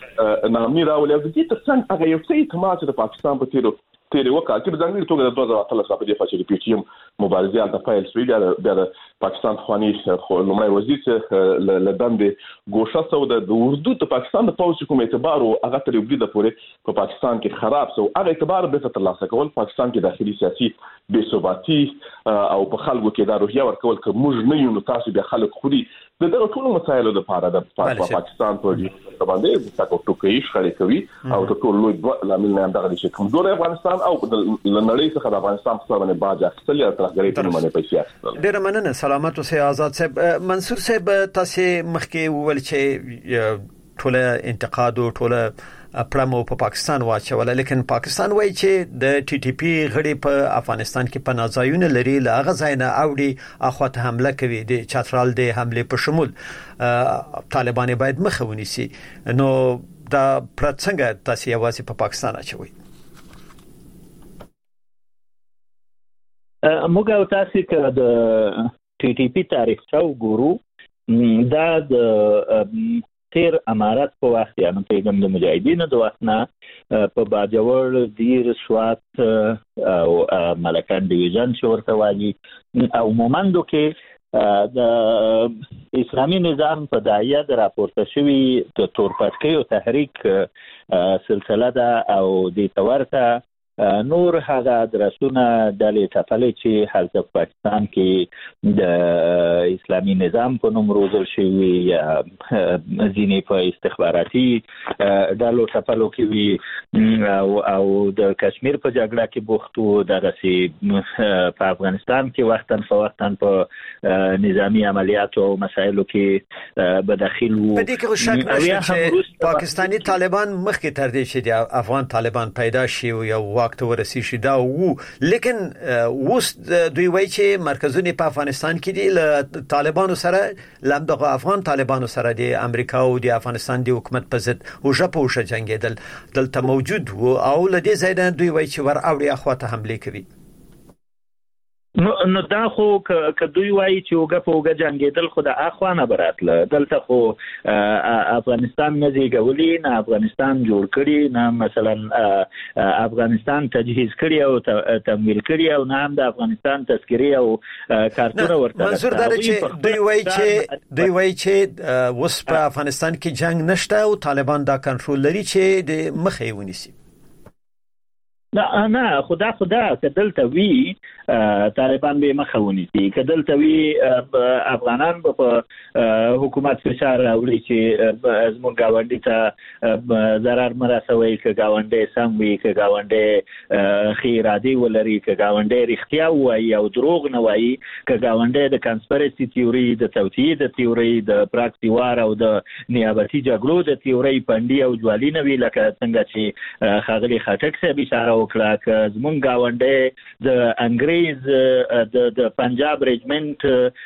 کې نامني راولي او د دې ترڅنګ هغه یو څه اعتماد د پاکستان په تیرو تیرې وکړه چې په ځانګړي توګه د دوه زره اتلس په دې فاصله پی ټی ایم مبارزه الته فایل سوي د پاکستان خواني لومړی وزیر چې لدندې ګوښه سو د اردو ته پاکستان د پوز کوم اعتبار او هغه تر یو د پورې په پاکستان کې خراب سو هغه اعتبار به تر لاسه کول پاکستان کې داخلي سیاسي بې ثباتي او په خلکو کې دا روحیه ورکول چې موږ نه یو نو تاسو به خلک خوري د دغه ټولو مسایلو لپاره د پاکستان په دې باندې تاسو ټوکې شخړې کوي او د ټولو لوی لامل نه دغه چې کمزور افغانستان او د نړۍ څخه د افغانستان په باندې باج اخیستل یا ترغړې په باندې پیسې اخیستل ډیر مننه سلامت اوسئ آزاد صاحب منصور صاحب تاسو مخکې وویل چې ټول انتقاد او ټول پرمو په پاکستان واچول لیکن پاکستان وایي چې د ټي ټي پی غړي په افغانستان کې پناځایونه لري لاغه ځایونه اوړي اخواته حمله کوي د چترال د حمله په شمول طالبان باید مخه ونیسي نو دا پرڅنګ تاسو یوازې په پاکستان اچوي موږ او تاسو کې د ټي ټي پی تاریخ څو ګورو دا د تیر امارات په وخت یا نو پیغام د مجاهدینو د وخت نه په باجوړ دیر سوات او ملکان ډیویژن شورته واجی او مومندو کې د اسلامي نظام په دایره د راپورته شوی د تورپاتکیو تحریک سلسله ده او د تورته نور هغه درسونه د لټفلې چې حالت پاکستان کې د اسلامي نظام په نوم روزل شوی یا ځینې په استخباراتي ډلو ټفلو کې وي او او د کشمیر په جګړه کې بوخت وو دغه سي په افغانستان کې وختن په وختن په نظامی عملیاتو او مسایلو کې به داخل وو. په دې کې شک نشته چې پاکستانی طالبان مخکې تر دې چې د افغان طالبان پیدا شي او یو وخت ورسي شي دا وو، لیکن اوس دوی وایي چې مرکزونه په افغانستان کې دي له طالبانو سره لمدغه افغان طالبانو سره د امریکا او د افغانستان د حکومت په ضد او ژبه جنگیدل دلته موجود وو او له دې ځای نه دوی وایي چې ور اوړي اخواته حمله کوي. نو نو دا خو ک دوی وایي چې وګه په وګه جنگیدل خو د اخوانه براتله دلته خو افغانستان نه زیږولي نه افغانستان جوړ کړي نه مثلا افغانستان تجهیز کړي او تمویل کړي او نه هم د افغانستان تذکری او کارتونه ورته. منظور دا چې دوی وایي چې دوی وایي چې وس په افغانستان کې جنگ نشته او طالبان دا کنټرول لري چې د مخې ونیسي. نه نه خدا خدا کدلته وی طالبان به مخاوني دي کدلته وی افغانان په حکومت فشار راوړي چې زموږ گاونډي ته zarar مرسوي ک گاونډي سم وی ک گاونډي خیرادي ولري ک گاونډي رښتیا وایي او دروغ نه وایي ک گاونډي د کانسپیرسي تیوري د توطئې د تیوري د پراکسي وار او د نیابتي جګړو د تیوري پندي او جوالي نه وی لکه څنګه چې خاغلی خټک سه اشاره وکړه ک زموږ گاونډي د انګريز د د پنجاب ریجمنت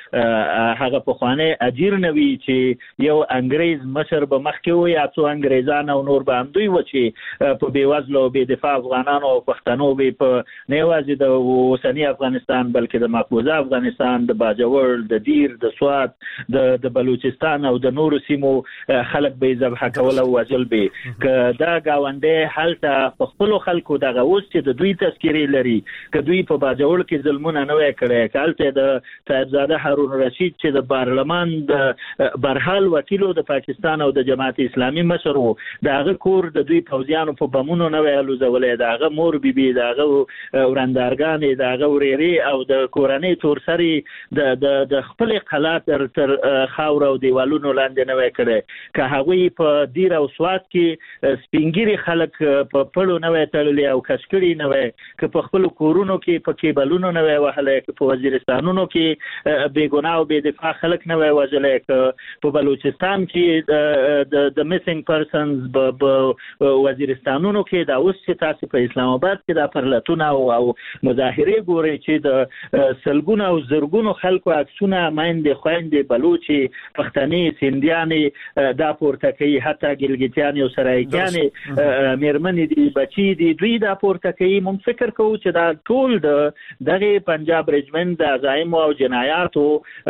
هغه په خوانه اجیر نوي چې یو انګريز مشر به مخکې وي یا څو انګريزان او نور به هم دوی و چې په بیوزلو به دفاع افغانانو او پښتنو به په نه یوازې د اوسنی افغانستان بلکې د مقبوضه افغانستان د باجوړ د دیر د سوات د د بلوچستان او د نورو سیمو خلک به ذبح کول او وژل به ک دا گاونډي حالت په خپل خلکو دغه اوس چې د دوی تذکری لري ک دوی په باجوړ کې ظلمونه نه وکړي کالته د صاحبزاده هارون رشید چې د پارلمان د برحال وکیلو د پاکستان او د جماعت اسلامي مشر وو دغه کور د دوی پوځیانو په بمونو نه ویلو زولې دغه مور بیبي دغه وراندارګان دغه وريري او د کورنۍ تورسري د د د خپل قلات تر خاور او دیوالونو لاندې نه وکړي که هغه په دیر او سوات کې سپینګری خلک په پړو نه وتللی او کشکړی نه وي که په خپل کورونو کې په کیبلونو نه وي وهله که په وزیرستانونو کې بیګناه او بې دفاع خلک نه وي وژلې که په بلوچستان کې د د میسنګ پرسنز په وزیرستانونو کې دا اوس چې تاسو په اسلام آباد کې دا پرلتونه او مظاهره ګوري چې د سلګونو او زرګونو خلکو عکسونه مایندې خويندې بلوچي پښتني سیندیانې دا پورته کوي حتی ګلګتیان او سرایګان میرمنې دي بچي دي دوی دا پورته کوي مونږ فکر کوو چې دا ټول د دغه پنجاب ریجمنت د عزایم او جنایاتو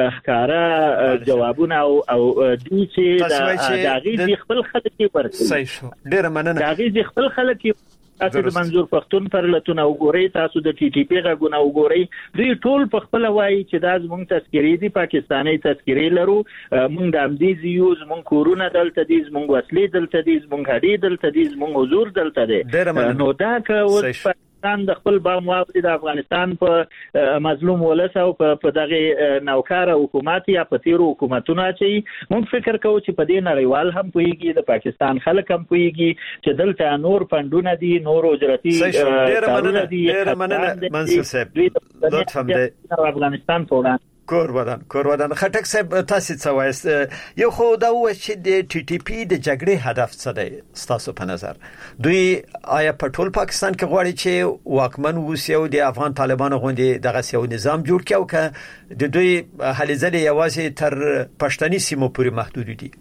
ښکارا جوابونه او او دوی چې د غیزي خپل خلک ورکړي. صحیح شو ډیر مننه. د غیزي خپل خلک تاسو د منظور پښتون پرلتونه وګورئ تاسو د ټي ټي پی غوونه وګورئ دوی ټول په خپل وایي چې دا زموږ تذکری دي پاکستاني تذکری لرو موږ د امدیز یوز موږ کورونه دلته دي موږ وسلې دلته دي موږ هډې دلته دي موږ حضور دلته دي نو دا که اوس د خپل با موافق د افغانستان په مظلوم ولس او په دغه نوکار حکومت یا په تیرو حکومتونو چې موږ فکر کوو چې په دې نړیوال هم پويږي د پاکستان خلک هم پويږي چې دلته نور فندونه دي نور اجرتي کارونه دي ډېر مننه منصور صاحب لطفا د افغانستان په وړاندې کور ودان کور ودان خټک صاحب تاسو څه وایست یو خو دا و چې د ټي ټي پی د جګړې هدف څه دی تاسو په نظر دوی آیا په ټول پاکستان کې غواړي چې واکمن ووسي او د افغان طالبانو غوندي دغه سیو نظام جوړ کړي او که د دوی هلې ځلې یوازې تر پښتني سیمو پورې محدود دي؟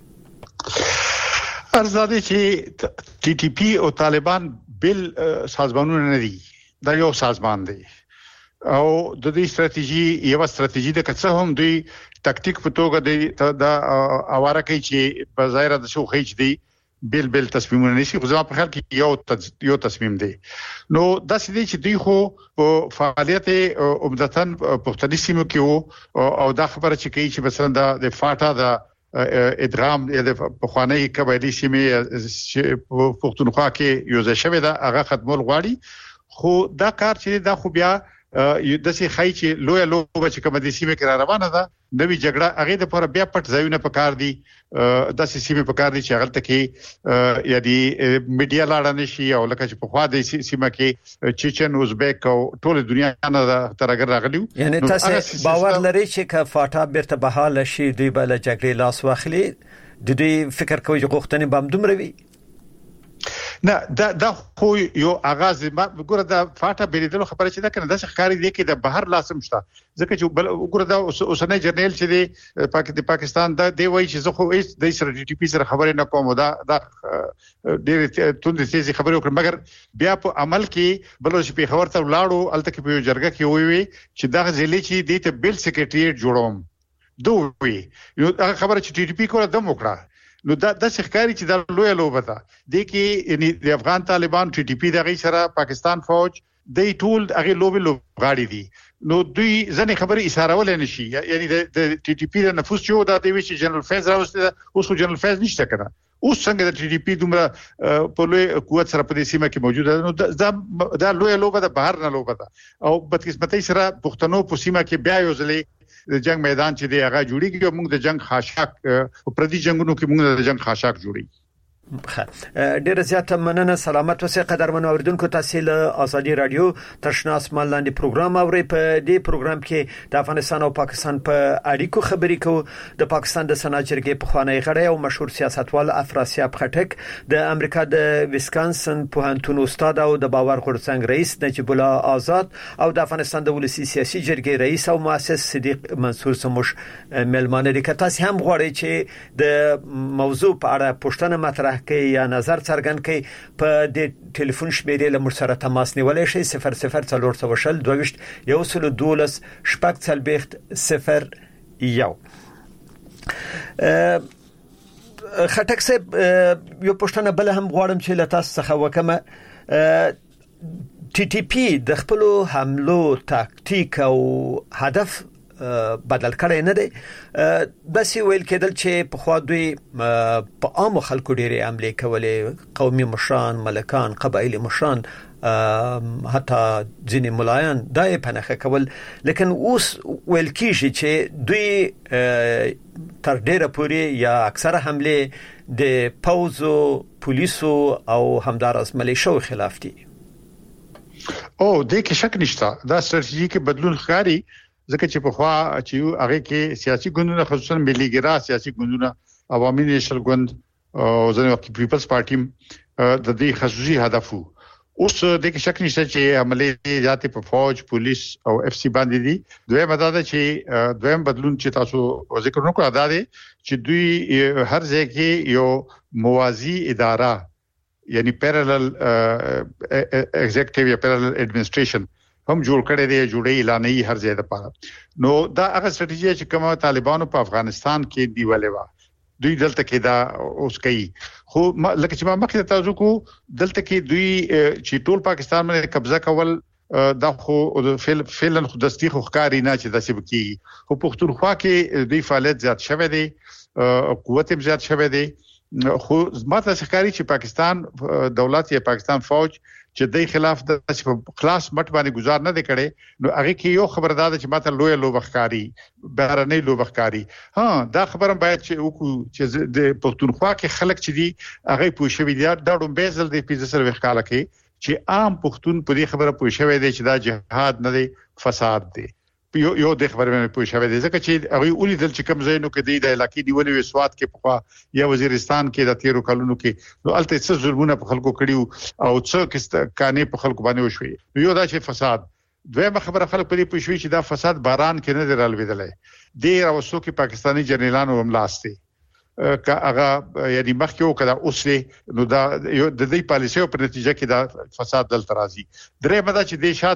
ارزاده چې ټي ټي پی او طالبان بل سازمانونه نه دي دا یو سازمان دی او د دې ستراتیژي یو ستراتیژي د کڅه هم دوی تکتیک په توګه دی دا اواره کوي چې په ظاهر د شو خېچ دی بل بل تصمیمونه نشي خو ځما په خیال کې یو یو تصمیم دی نو دا سړي چې دوی خو په فعالیت عمدتاً په تنظیم کې او دا خبره چې کوي چې مثلا د فاټا د ادغام د پخوانی قبایلی سیمې په پښتونخوا کې یو ځای شوی دا هغه ختمول غواړي خو دا کار چې دا خو بیا د سي خای چې لوی لوی چې کوم د سیمه کې روانه ده نوې جګړه هغه د پر بیا پټ ځایونه پکار دي د سي سیمه پکار دي چې هغه تکي یادي میډیا لاړه نشي او لکه چې په خوا د سیمه کې چچن ازبک او ټول دنیا نه ترګر راغلیو یعنی تاسو باور لرئ چې ک فاټا بیرته بحال شي دوی بل جګړې لاس واخلي د دې فکر کوي چې غوښتنې بم دومره وي نه دا دا خو یو اغاز ما ګوره دا فاټه بیریدل خبره چې دا کنه د ښکاری دی کې د بهر لاسم شته ځکه چې بل ګوره دا اوسنۍ جرنیل چې دی د پاکستان دا دی وایي چې زه خو هیڅ د سره ډي ټي پی سره خبرې نه کوم دا دا ډېر توند سيزي خبرې وکړم مګر بیا په عمل کې بل چې په خبر ته ولاړو الته کې په جرګه کې وی چې دا ځلې چې د ته بل سیکریټریټ جوړوم دوی یو خبره چې ټي ټي پی کوله د موکړه نو دا د ښکاری چې د لوی لوبه ده د کې یعنی د افغان طالبان ټي ټي پی دغه سره پاکستان فوج د ټول هغه لوبي لوبغاړي دي نو دوی ځنې خبره اشاره نشي یعنی د ټي ټي پی د نفوس جو د دوی چې جنرال فیض راوسته اوس جنرال فیض نشته کړه اوس څنګه د ټي ټي پی دومره په لوی قوت سره په دې سیمه کې موجوده نو دا دا لوی لوبه د بهر نه لوبه ده او بدقسمتۍ سره پښتنو په سیمه کې بیا یو ځلې د جنگ میدان چې دی هغه جوړیږي او موږ د جنگ خاشاک او پردي جنگونو کې موږ د جنگ خاشاک جوړیږي ډیر زیات مننه سلامت اوسئ قدرمن اوریدونکو تاسو له ازادي رادیو تشنا اسمان لاندې پروګرام اوري په دې پروګرام کې د افغانستان او پاکستان په اړیکو خبرې کوو د پاکستان د سناجرګي په خوانی غړی او مشهور سیاستوال افراسیاب خټک د امریکا د ویسکانسن پوهنتون استاد او د باور غورځنګ رئیس نجیب الله آزاد او د افغانستان د ولسی سیاسي جرګې رئیس او مؤسس صدیق منصور سموش ملمانه دي که تاسو هم غواړئ چې د موضوع په اړه پوښتنه مطرح کې یا نظر څرګند کړئ په د ټلیفون شمیرې له سره تماس نیولای شئ صفر صفر څلور سوشل دویشت یو سل دولس شپږ څلبېخت صفر یو خټک صاحب یو پښتنه بل هم غواړم چې له تاسو څخه وکم ټي ټي پی د خپل حملو تاکتیک او هدف بدل کړي نه دي د سی ویل کېدل چې په خوا دوی په عام خلکو ډېری عملي کولې قومي مشران ملکان قبایلی مشران حتی ځینې ملایان دای پنهخه کول لیکن اوس ویل کېږي چې دوی تر ډېره پورې یا اکثره حمله د پوزو پولیسو او همدارس ملیشو خلاف دي او د کې شک نشته دا ستراتیژیک بدلون ښکاری ځکه چې په خوا چې هغه کې سیاسي ګوندونه خصوصا ملي ګرا سیاسي ګوندونه عوامي نېشنل ګوند او ځنې وخت پیپلز پارټي د دې خصوصي هدف اوس د کې شک نشته چې عملي ذاتي په فوج پولیس او اف سی باندې دي دوی مدد چې دویم بدلون چې تاسو ذکر نکړه ادا دي چې دوی هر ځای کې یو موازی اداره یعنی پیرالل ایگزیکټیو یا پیرالل ایڈمنسټریشن هم جوړ کړی دی جوړې اعلانې هر ځای لپاره نو دا هغه ستراتیژي چې کومه طالبانو په افغانستان کې دیولې و دوی دلته کې دا اوس کوي خو لکه چې ما مخکې تاسو کو دلته کې دوی چې ټول پاکستان باندې قبضه کول دا خو فعل فعلا خو دستی خو ښکاری نه چې داسې وکړي خو پښتونخوا کې دوی فعالیت زیات شوه دی قوت هم زیات شوه دی خو ماته ښکاری چې پاکستان دولت یا پاکستان فوج چې د خلاف د خلاص مټ باندې گزار نه کړي نو هغه کې یو خبردار چې ماته لوی لوبخکاری بهرنۍ لوبخکاری ها دا خبره باید چې وکړو چې د پښتونخوا کې خلک چې دي هغه پوښوي دي دا ډوم بیزل د پیځ سره وښکاله کې چې عام پښتون په دې خبره پوښوي دي چې دا جهاد نه دی فساد دی یو یو د خبرې مې پوښښه وې ځکه چې هغه ولیدل چې کوم ځای نو کې د علاقې نیولې وې سواد کې په یا وزیرستان کې د تیرو کلونو کې نو الته څه ظلمونه په خلکو کړیو او څه کست کانې په خلکو باندې وشوي یو دا چې فساد دویمه خبره خلک په دې پوښوي چې دا فساد باران کې نه دی رالوېدلې ډیر اوسو کې پاکستانی جنرالانو هم لاسته کا هغه یعنی مخکې وکړه اوس نو دا یو د دې پالیسیو په نتیجه کې دا فساد دلته راځي درې مده چې د شاته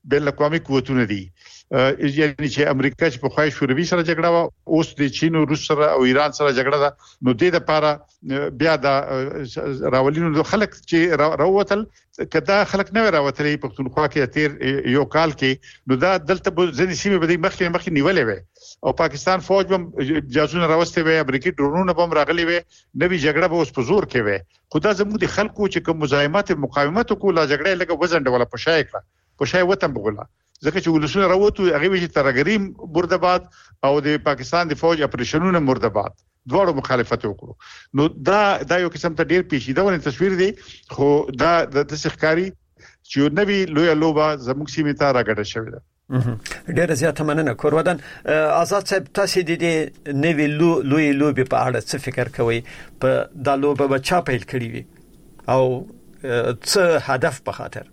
بین الاقوامي قوتونه دي یعنی چې امریکا چې په خوای شوروي سره جګړه و اوس د چین او روس سره او ایران سره جګړه ده نو د دې لپاره بیا د راولینو خلک چې راوتل کدا خلک نه راوتلې پښتونخوا کې تیر یو کال کې نو دا دلته ځنې سیمه به مخکې مخکې نیولې وي او پاکستان فوج هم جاسوس راوسته وي امریکایي ډرونونه هم راغلي وي نوې جګړه به اوس په زور کې وي خدا زموږ د خلکو چې کوم مزاحمت مقاومت کوله جګړه لکه وزن ولا پښای کړه پښای وطن بغلا ځکه چې ولسونه راوته هغه وی چې ترګریم مردباد او د پاکستان د فوج اپریشنونه مردباد دواړو مخالفت وکړو نو دا دا یو قسم ته ډیر پیچیده ونه تصویر دی خو دا د تسخکاری چې نوې لوی لوبه زموږ سیمه ته راګړل شوې ده ډیر زیاته مننه کورودان آزاد صاحب تاسو د دې نوې لوی لوبه په اړه څه فکر کوئ په دا لوبه به چا پیل کړی وي او څه هدف په خاطر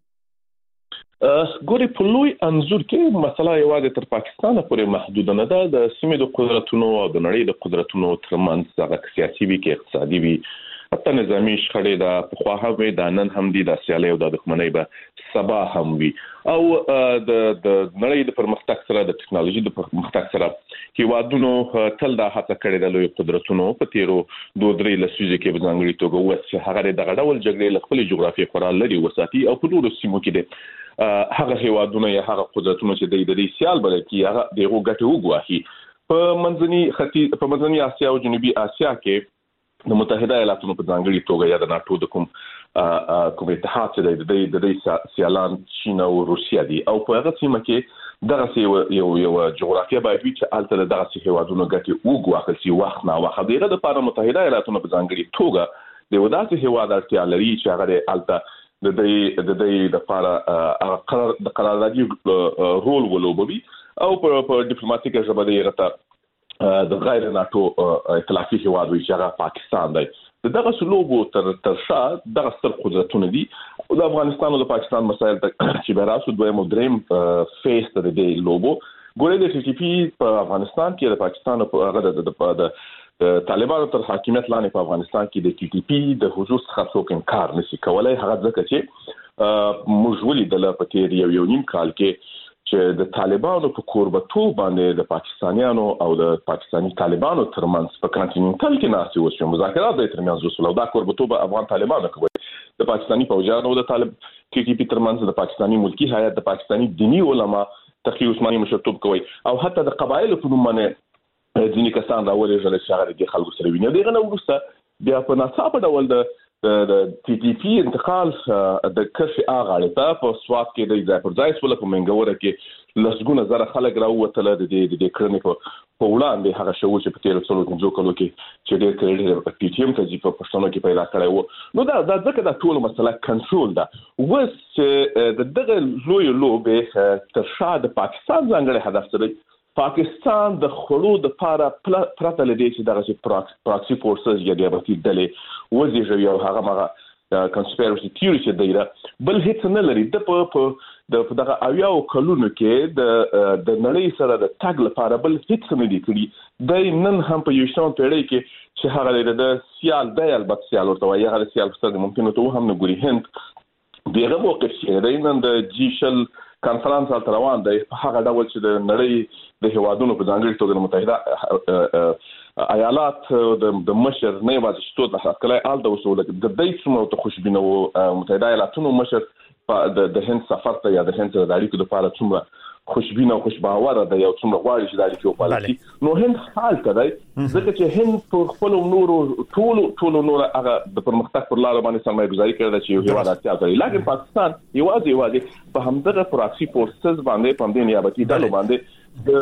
ګوري په لوی انزور کې مسله یوازې تر پاکستان پورې محدود نه ده د سیمې د قدرتونو او د نړۍ د قدرتونو ترمنځ هغه سیاسي وي کې اقتصادي وي حتی نظامی شخړې د په خوا هم د نن هم دي د سیالي او د دښمنۍ به سبا هم وي او د د نړۍ د پرمختګ سره د ټکنالوژي د پرمختګ سره هیوادونو تل دا هڅه کړې ده لوی قدرتونو په تیرو دوه درې لسیزو کې په ځانګړي توګه وسه هغه د غډول جګړې له خپل جغرافیې خورا لري وساتي او په نورو سیمو کې هغه هیوادونه یا هغه قدرتونه چې د دې سیال بل کې هغه دغه ګټه وګواهي په منځني ختیځ په منځني اسیا او جنوبي اسیا کې د متحده ایالاتونو په ځانګړي توګه یا د ناتو د کوم کوم اتحاد چې د د سیالان چین او روسیا دي او په هغه سیمه کې دغه یو یو جغرافیه باید چې الته دغه هیوادونو ګټه وګواهل شي وخت نه وخت دغه د لپاره متحده ایالاتونو په ځانګړي توګه د وداسې هیواد اړتیا لري چې هغه الته د دې د دې لپاره قرار د قراردادي رول ولوبوي او په ډیپلوماټیک ژبه د یرته د غیر ناتو ائتلافي هیواد وی چې هغه پاکستان دی دغه سلوبو تر تر شا دغه ستر قدرتونه دي او د افغانستان او د پاکستان مسایل چې به راسو دویم او دریم فیس ته د لوبو ګورې د ټي ټي پی په افغانستان کې د پاکستان په هغه د د طالبانو تر حاکمیت لاندې په افغانستان کې د ټي ټي پی د حضور څخه څوک انکار نشي کولای هغه ځکه چې موږ ولیدل په تیر یو یو نیم کال کې چې د طالبانو په قربتو باندې د پاکستانیانو او د پاکستاني طالبانو ترمنځ په کانټیننټل کې ناسي وشو مذاکرات د ترمنځ وسول او دا قربتو به افغان طالبانو کوي د پاکستاني فوجانو او د طالب ټي ټي پی ترمنځ د پاکستاني ملکی هیئت د پاکستاني دینی علما تقی عثماني مشرتوب کوي او حتی د قبایل په نوم باندې ځینې کسان راولي چې هغه د خلکو سره ویني دغه نو وروسته بیا په ناڅاپه ډول د د ټي ټي پی انتقال د کشف اغاړه ته په سواد کې د ځای پر ځای سول په منګوره کې لسګونه زره خلک راووتل د دې د کرنې په وړاندې هغه شو چې په تیر څلور پنځو کلو کې چې ډېر کړي پی ټی ایم ته چې په پښتنو کې پیدا کړی وو نو دا د ځکه د ټول مسله کنټرول ده وس چې دغه لوی لوبه تر شا د پاکستان ځانګړي هدف سره پاکستان د خړو د پاره پرته لدی چې دغه پراکسي فورسز یا دیابتي ډلې وزیږي او هغه مغه کنسپیرسي تیوري چې دیره بل هیڅ نه لري د په د دغه اویاو کلونو کې د د نړۍ سره د تاګ لپاره بل هیڅ نه دی کړی د نن هم په یو شان پیړۍ کې چې هغه د سیال دی البته سیال ورته وایي هغه سیال ستاسو ممکن ته هم نه ګوري هند دغه موقف چې د نن د جیشل کانفرنس تل روان دی هغه ډول چې د نړۍ د هیوادونو په ځانګړي توګه د متحده ایالات د مشر نه یوازې شتو د حقلای آل د وسول د دې څومره ته خوشبینه وو متحده ایالاتونو مشر د هند سفر ته یا د هند د اړیکو لپاره څومره خوشبینه او خوشباوره د یو څومره غواړي چې د اړیکو پالیسي نو هند حال کړی ځکه چې هند په خپل نورو ټول ټول نور هغه د پرمختګ پر لار باندې سرمایه گذاري کړې چې یو هیواد اړتیا کوي لکه پاکستان یوازې یوازې په همدغه پراکسي فورسز باندې په دې نیابتي ډلو باندې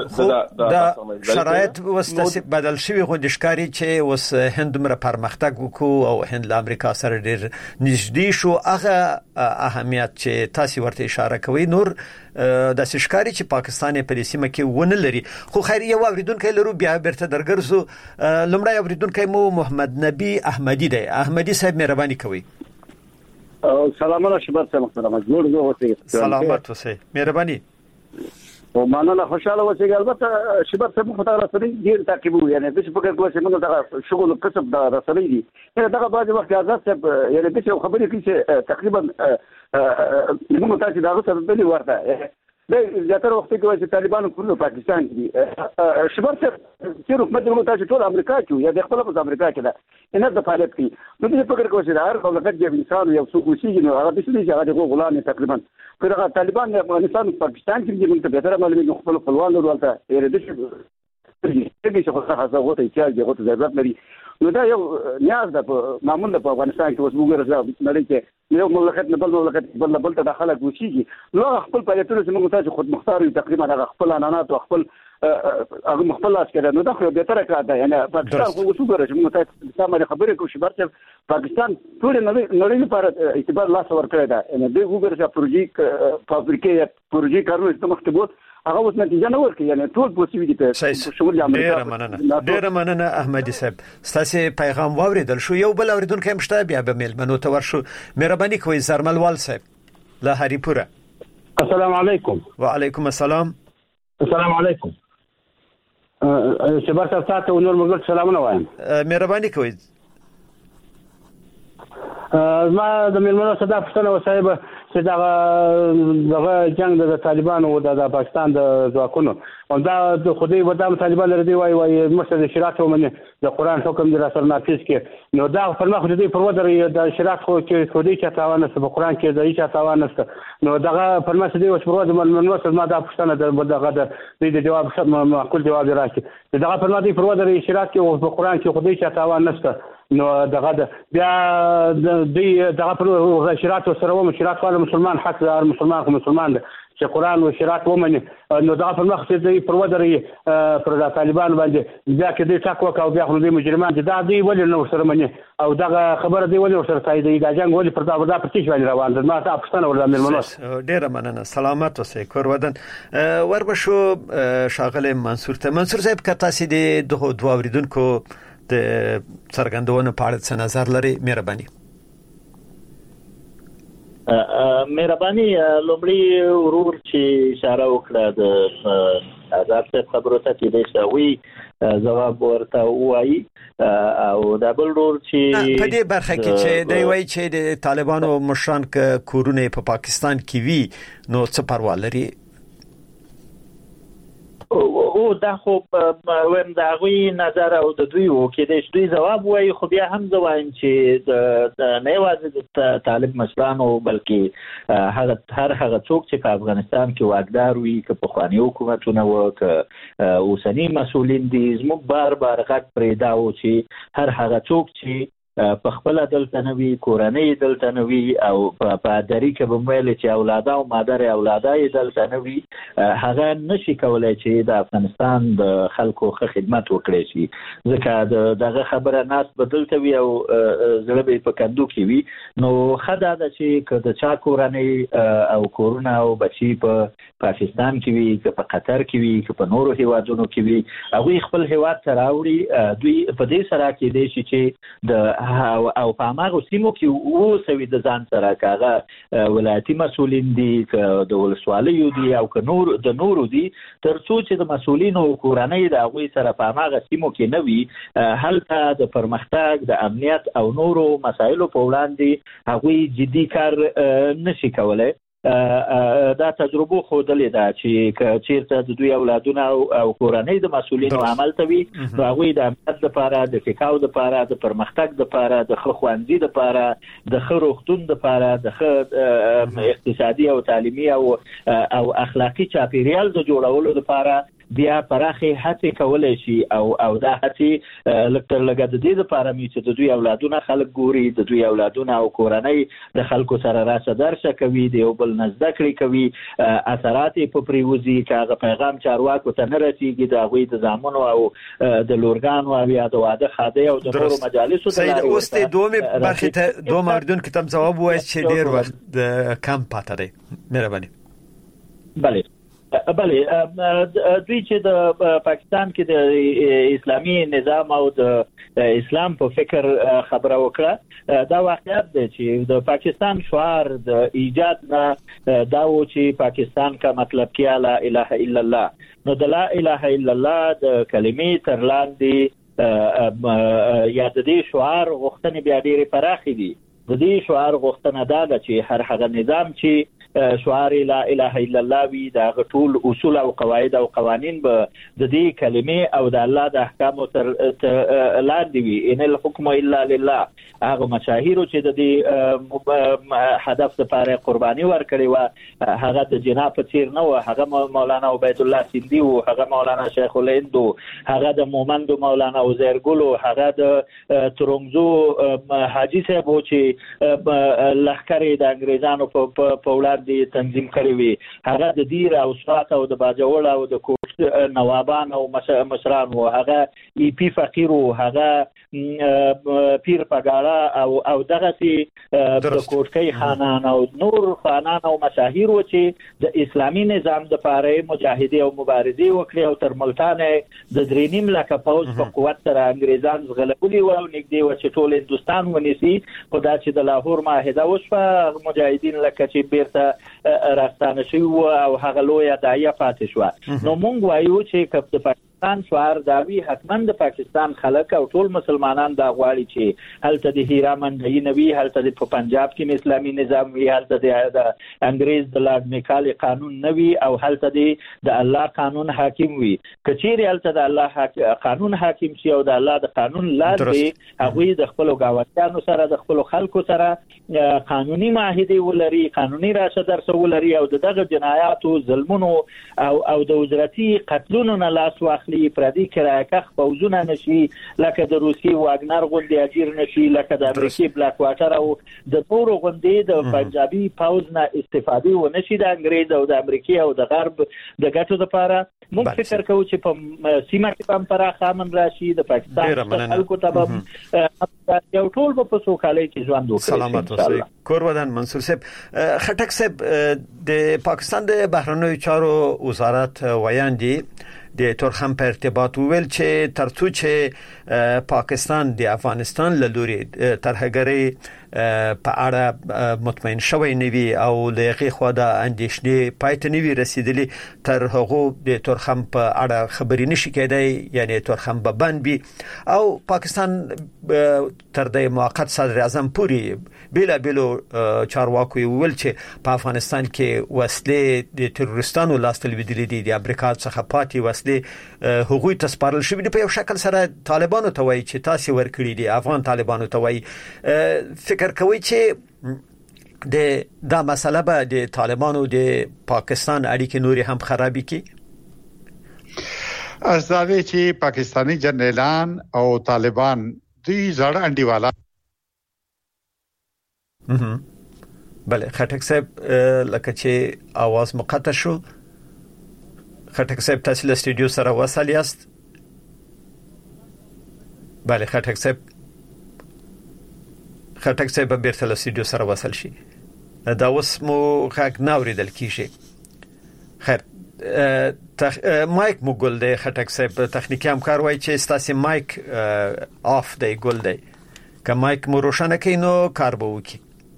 د شرایط وسته بدل شوی خو د ښکاری چې وس هند مر پرمختګ وکړو او هند له امریکا سره ډیر نږدې شو هغه اهمیت چې تاسو ورته اشاره کوي نور د ښکاری چې پاکستان په سیمه کې ونه لري خو خیر یو اوریدونکو لرو بیا برته درګرزو لمړی اوریدونکو مو محمد نبی احمدی دی احمدی صاحب مهرباني کوي سلام علیکم شباب محترم جوړ جو اوسئ سلامت اوسئ مهرباني او مننه خوشاله اوسئ. البته شباب ته مخ ته رسېږي ډیر تعقیب یعنی د څه فکر کوي چې موږ دا شغل کسب دا رسېږي دي دا د بعض وخت آزاد څه یعنی د څه خبرې کوي چې تقریبا موږ ته چې دا څه بلی ورته د زیاتره وخت کې چې طالبان په پاکستان کې شباب چې حکومت موږ ته ټول امریکا کې یا د خپل په امریکا کې دا نه د فعالیت کوي نو د فکر کوي چې هر دولت کې انسان یو څو کوشي نو هغه د څه چې هغه غلام تقریبا کله طالبان د افغانستان په پاکستان کې موږ ته به تر معلومه خپل خپلوان ورته یې د څه چې خو هغه غوته چې هغه غوته ضرورت لري نو دا یو نیاز ده معمول ده په افغانستان کې اوس موږ راځو نړۍ کې یو مملکت نه بل مملکت بل بل ته داخله کوشيږي نو خپل فعالیتونه چې موږ ته خود مختار تقریبا هغه خپل انانات او خپل هغه خپل عسكر نو دا خو به تر کار ده یعنی پاکستان خو وسوګره چې موږ ته سمه خبرې کوو چې برته پاکستان ټول نړۍ لپاره اعتبار لاس ور کړی ده یعنی دوی وګورئ چې پروژې فابریکې پروژې کارونه چې مخکې هغه اوس نتیجه نه ورکړي یعنی ټول پوسیبل دي شمول امریکا ډیر مننه ډیر مننه احمدي صاحب ستاسو پیغام واوریدل شو یو بل اوریدونکو مشته بیا به میلمنو ته ورشو مهرباني کوئ زرملوال صاحب له هریپوره. السلام علیکم. وعلیکم السلام. السلام علیکم. شباب تاسو نور موږ سلامونه وایم. مهرباني کوئ. ما د میلمنو صدا پښتنه وسایب چې دا دغه جنگ د طالبانو او د پاکستان د ځواکونو او دا د خدای ودام طالبان لري وای وای مسله شریعت ومنه د قران حکم د رسول نافذ کې نو دا فرما خو دې پر ودرې د شریعت خو کې خدای چې تاوان است په قران کې د هیڅ تاوان است نو دغه فرما چې دې اوس پر ودرې منو ما دا پښتنه د دغه د دې جواب معقول جواب راکړي دغه فرما دې پر ودرې شریعت کې او په قران کې خدای چې تاوان نشته نو دغه بیا د دغه پر شریعت سره و شریعت خو مسلمان حق د مسلمان خو مسلمان چې قران او شریعت ومني نو دغه پر مخ چې پر ودرې پر طالبان باندې بیا کې دې ټاک وکاو بیا خو دې مجرمان چې دا دی ولې نو سره مني او دغه خبره دی ولې سره تایید دا جنگ ولې پر دا ودا پر تیش باندې روان ده ما تاسو پښتنه ولر ملمنوس ډیره مننه سلامت اوسئ کور ودان وربشو شاغله منصور ته منصور صاحب کته سي د دوه دوه اوریدونکو د څرګندونو په اړه څه نظر لري مهرباني. مهرباني لومړی ورور چې اشاره وکړه د آزاد خبرو ته کې د شوی جواب ورته وایي او د بل ورور چې په دې برخه کې چې دی وایي چې د طالبانو مشران ک کورونه په پاکستان کې وی نو څه پروا لري او دا خو ویم دا غوي نظر او د دوی او کې د دوی جواب وایي خو بیا هم زوایم چې د نه یوازې د طالب مشرانو بلکې هغه هر هغه څوک چې په افغانستان کې واکدار وي که په خواني حکومتونه و که اوسنی مسولین دي زموږ بار بار غږ پرې دا و چې هر هغه څوک چې په خپل دلته نوي کورنۍ دلته نوي او په دری کې به ویل چې اولاد او مادر اولادای دلته نوي هغه نشي کولای چې د افغانستان د خلکو ښه خدمت وکړي شي ځکه دغه خبره ناس بدلته وي او زړه به په کندو کې وي نو خدای دا چې که د چا کورنۍ او کورونه او بچي په پاکستان کې وي که په قطر کې وي که په نورو هیوادونو کې وي هغه خپل هیواد ته راوړي دوی په دې سره کې دي چې د او په هغه سیمو کې اوسوي د ځان سره کاغه ولایتي مسولین دي د ولسوالیو دي او که نور د نورو دي ترڅو چې د مسولینو کورنۍ د هغه سره په هغه سیمو کې نوي هلته د پرمختګ د امنیت او نورو مسایلو په وړاندې هغه جدي کار نشي کولای دا تجربه خودلې ده چې چیرته د دوی اولادونه او کورنۍ د مسولینو عمل توي نو هغه د امنیت لپاره د فکاو لپاره د پرمختګ لپاره د خوندي لپاره د خروختون لپاره د اقتصادي او تعلیمي او او اخلاقی چاپیریال د جوړولو لپاره بیا پراخه هڅه کولای شي او او دا هڅه لکه لګا د دې لپاره چې د دوی اولادونه خلک ګوري د دوی اولادونه او کورنۍ د خلکو سره راشه درشه کوي د یو بل نزدکړي کوي اثرات په پریوزي کاغه پیغام چارواکو ته نه رسیږي د غوي د زامنو او د لورګانو او یا د واده خاده او د نورو مجالسو د لارې اوس ته دوه برخه ته دوه مردون کتاب جواب وایي چې ډیر وخت د کم پاتره مهرباني بله بله دوی چې د پاکستان کې د اسلامي نظام او د اسلام په فکر خبره وکړه دا واقعیت دی چې د پاکستان شعار د ایجاد نه دا و چې پاکستان کا مطلب کیا لا اله الا الله نو د لا اله الا الله د کلمې تر لاندې یا د دې شعار غوښتنې بیا ډېرې پراخې دي د دې شعار غوښتنه دا ده چې هر هغه نظام چې شعار لا اله الا الله وی دا ټول اصول او قواعد او قوانین به د دې کلمې او د الله د احکام تر لاندې وي ان الحكم الا لله هغه مشاهیر چې د دې هدف لپاره قرباني ورکړي و هغه د جناب تیر نه و هغه مولانا عبید الله سیندی او هغه مولانا شیخ الهند هغه د مومند مولانا عزیر ګل هغه د ترنګزو حاجی صاحب چې لخرې د انګريزانو په پولاد دي تنظیم کړی وي هغه د دیر او سات او د باجوړ او د کوټ نوابان او مشران او هغه ای پی فقیر او هغه پیر پګاړه او او دغه سي د کوټکۍ خانان او نور خانان او مشاهیر و چې د اسلامي نظام د پاره مجاهدي او مبارزي وکړي او تر ملتان د درینیم لکه پوز په قوت سره انګريزان غلبولي و او نګدي و چې ټول هندستان ونیسي خدای چې د لاهور معاهده وشوه مجاهدین لکه چې بیرته راستانه شي او هغه لوی داعیه پاتې شو نو مونږ وایو چې کله پاکستان شعار داوی حتماً د پاکستان خلک او ټول مسلمانان دا غواړي چې هلته د هیرامن دی نوی هلته د پنجاب کې اسلامي نظام وي هلته د انګريز د لارډ میکالي قانون نوی او هلته د الله قانون حاکم وي کچېری هلته د الله قانون حاکم شي او د الله د قانون لاندې هغه د خپل غواړتیانو سره د خپل خلکو سره قانوني معاهده ولري قانوني راشه درسه ولري او دغه جنایات او ظلمونو او او د وزارتي قتلونو نه لاس واخلي پردي کرایکخ پوزونه نشي لکه د روسي واګنر غونډې اجیر نشي لکه د امریکای بلاک واټر او د نور غونډې د پنجابي پوز نه استفاده و نشي د انګريز او د امریکای او د غرب د ګټو لپاره موږ فکر کوو چې په سیمه کې هم پراخه امن راشي د پاکستان خلکو ته به یو ټول په سوکالۍ کې ژوند وکړي سلامات اوسئ کور ودان منصور صاحب خټک صاحب د پاکستان د بهرنیو چارو وزارت ویاندي د تورخم په ارتباط ویل چې ترڅو چې پاکستان د افغانستان له لوري ترهګری په اړه مطمئن شوی نوي او لغې خو د اندیشنې پایته نوي رسیدلی تر هغه د تورخم په اړه خبرې نشي کېدای یعنی تورخم به بند وي او پاکستان تر د موقت صدر اعظم پوری بلا بلا چارواکو ویل چې په افغانستان کې وسلې د تروریستانو لاستل ودلې دي د امریکا څخه پاتې وسلې هغوی ته سپارل شوې په یو شکل سره طالبانو ته وایي چې تاسو ورکړي دي افغان طالبانو ته وایي فکر کوي چې د دا مسله به د طالبانو د پاکستان اړیکې نوري هم خرابې کی ارزاوی چې پاکستانی جنرالان او طالبان دوی زړه انډیواله بله خټک صاحب لکه چې आवाज مقطع شو خټک صاحب تاسو له استودیو سره وصل یاست بله خټک صاحب خټک صاحب بیرته له استودیو سره وصل شي دا اوس مو غږ ناوریدل کیږي خیر تخ... مایک مو ګل دی خټک صاحب تخنیکی همکار وایي چې ستاسو مایک آف دی ګل دی که مایک مو روشنه کینو کار به وکړي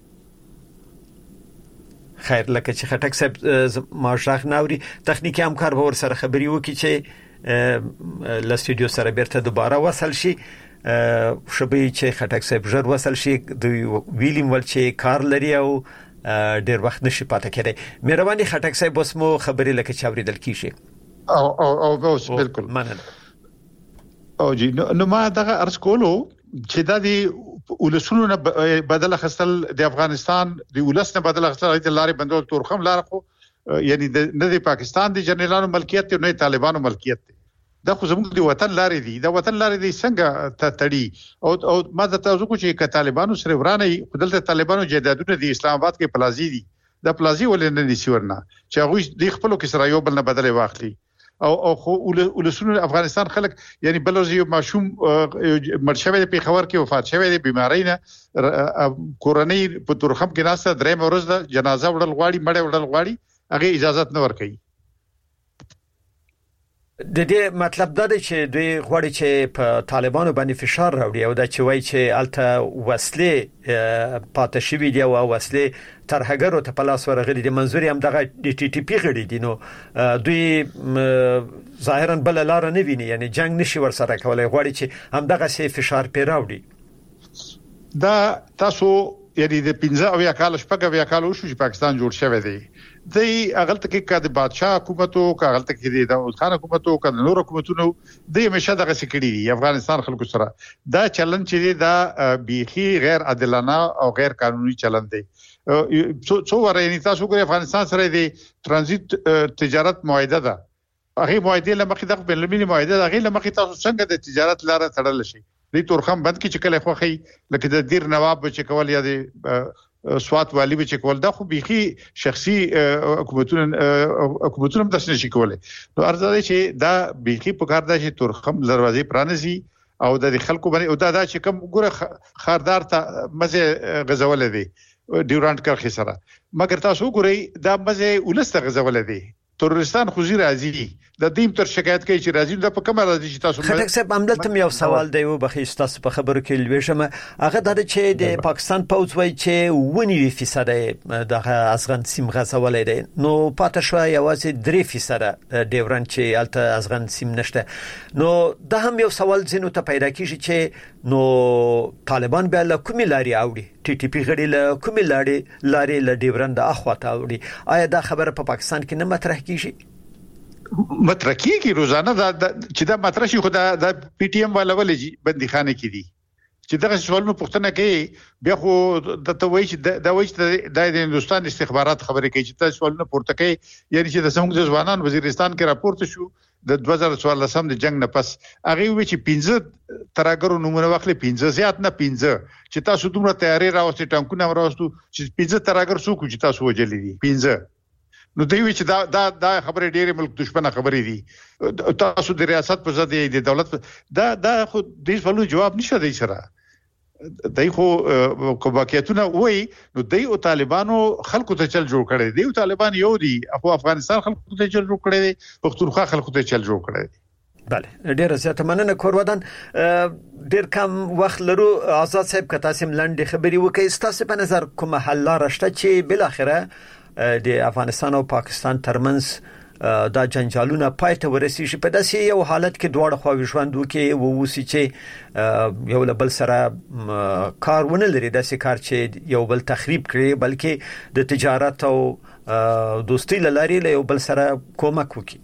خیر لکه چې خټک صاحب ما ژغ ناوري تخنیکی همکار به ور سره خبري وکړي چې ل استودیو سره بیرته دوباره وصل شي شبي چې خټک صاحب ژر وصل شي دوی ویلیم ول چې کار لري او ډیر وخت نشي پاتې کېدی مهرباني خټک صاحب اوس مو خبري لکه چاوریدل کیږي او او او اوس بالکل مننه او جی نو ما دغه ارز کولو چې دا دی ولسونو نه بدل خستل د افغانستان د ولس نه بدل خستل د لارې بندول تورخم لار خو یعنی نه د پاکستان د جنرالانو ملکیت نه طالبانو ملکیت دا خو زموږ د وطن لارې دي دا وطن لارې دي څنګه تړي او او ما د تاسو کو چې ک طالبانو سره ورانه خپل طالبانو جیدادونه د اسلام آباد کې پلازي دي دا پلازي ولې نه نشي ورنه چې هغه د خپل کې سره یو بل نه بدل واخلي او او خو ولسونه افغانستان خلک یعنی بلوزي ماشوم مرشوي په خبر کې وفات شوی دی بیماری نه کورنۍ په تورخم کې ناسه درې مورز د جنازه وړل غواړي مړ وړل غواړي هغه اجازه نه ورکړي د دې مطلب دا دی چې دوی غواړي چې په طالبانو باندې فشار راوړي او دا چې وایي چې الته وسلې پاتې شوې دي او وسلې ترهګرو ته په لاس ورغلي دي. منظور هم دغه د ټي ټي پی غړي دي. نو دوی ظاهرا بل لار نه ویني، یعنی جنگ نشي ورسره کولای، غواړي چې هم دغه سي فشار پې راوړي. دا تاسو یعنی د پنځه او یا کال شپږ او یا کال وشو چې پاکستان جوړ شوی دی، د اغلط کې کا د بادشاہ حکومت او کا اغلط کې د داود خان حکومت او کا نور حکومتونو د همیشه دغه سکړي دي افغانستان خلکو سره. دا چلن چې دا بيخي غیر عادلانه او غیر قانوني چلن دی. څو ورې تاسو ګورئ افغانستان سره د ترانزیت تجارت معاهده ده، هغه معاهده لمخې د بین المللي معاهده ده، هغه لمخې تاسو څنګه د تجارت لار تړل شي د تورخم بند کې چې کله خوخي لکه د دیر نواب چې کول یا د سوات والی چې کول دا خو بيخي شخصي حکومتونو حکومتونو هم تاسو نشي کولای. نو ارزه ده چې دا بيخي په کار ده چې تورخم دروازې پرانځي او د خلکو باندې او دا دا چې کوم ګوره خاردار ته مزه غزول دي ډیورانت کرخي سره، مګر تاسو ګورئ دا مزه ولسته غزول دي. تورستان خو زی راځي د دیم تر شکایت کوي چې راځي د په کومه راځي چې تاسو خټک صاحب عملته یو سوال دی او بخښ تاسو په خبرو کې لويشم، هغه د چې د پاکستان پوز وای چې ونی فیصد د ازغن سیم غزولې دی، نو پاتې شو یوازې درې فیصد ډیورن چې الته ازغن سیم نشته. نو دا هم یو سوال زینو ته پیدا کیږي چې نو طالبان به له کومې لاري اوړي، ټي ټي پی غړي له کومې لاري لاري له ډیورن د اخواته اوړي. آیا دا خبره په پاکستان کې نه مطرح کیږي؟ مطرح کیږي روزانه دا چې دا مطرح شي، خو دا د پی ټی ایم والا ولې بنديخانه کې دي چې دغه سوالونه پوښتنه کوي. بیا خو د توي چې دا وایي چې د هندستان استخبارات خبرې کوي چې تاسو سوالونه پورته کوي، یعنی چې د زموږ د ځوانان وزیرستان کې راپورته شو د دوه زره څوارلسم د جنگ نه پس هغه وی چې پنځه ترګرو نمونه واخلې، پنځه زیات نه پنځه چې تاسو دومره تیاری راوستي ټانکونه راوستو چې پنځه ترګر سو کو چې تاسو وجلې دي پنځه. نو دوی چې دا دا دا خبره ډېرې ملک دشمنه خبرې دي، تاسو د ریاست په ضد د دولت دا دا خو د هیڅ ولو جواب نشته دی سره. دای خو کوباکیتونه وای نو دای او طالبانو خلکو ته چل جوړ کړي دي، او طالبان یو دي خو افغانستان خلکو ته چل جوړ کړي دي، پښتونخوا خلکو ته چل جوړ کړي دي. بله ډیر زیاته مننه کورودان. ډیر کم وخت لرو، آزاد صاحب که تاسو ملنډ خبري وکړئ، تاسو په نظر کومه حل لاره شته چې بل اخره د افغانستان او پاکستان ترمنځ دا جنجالونه پای ته ورسیږي، په داسې یو حالت کې دواړه خواوې ژوند وکړي او ووسی چې یو له بل سره کارونه لري، داسې کار چې یو بل تخریب کړي بلکې د تجارت او دوستۍ لاري له یو بل سره کومک وکړي؟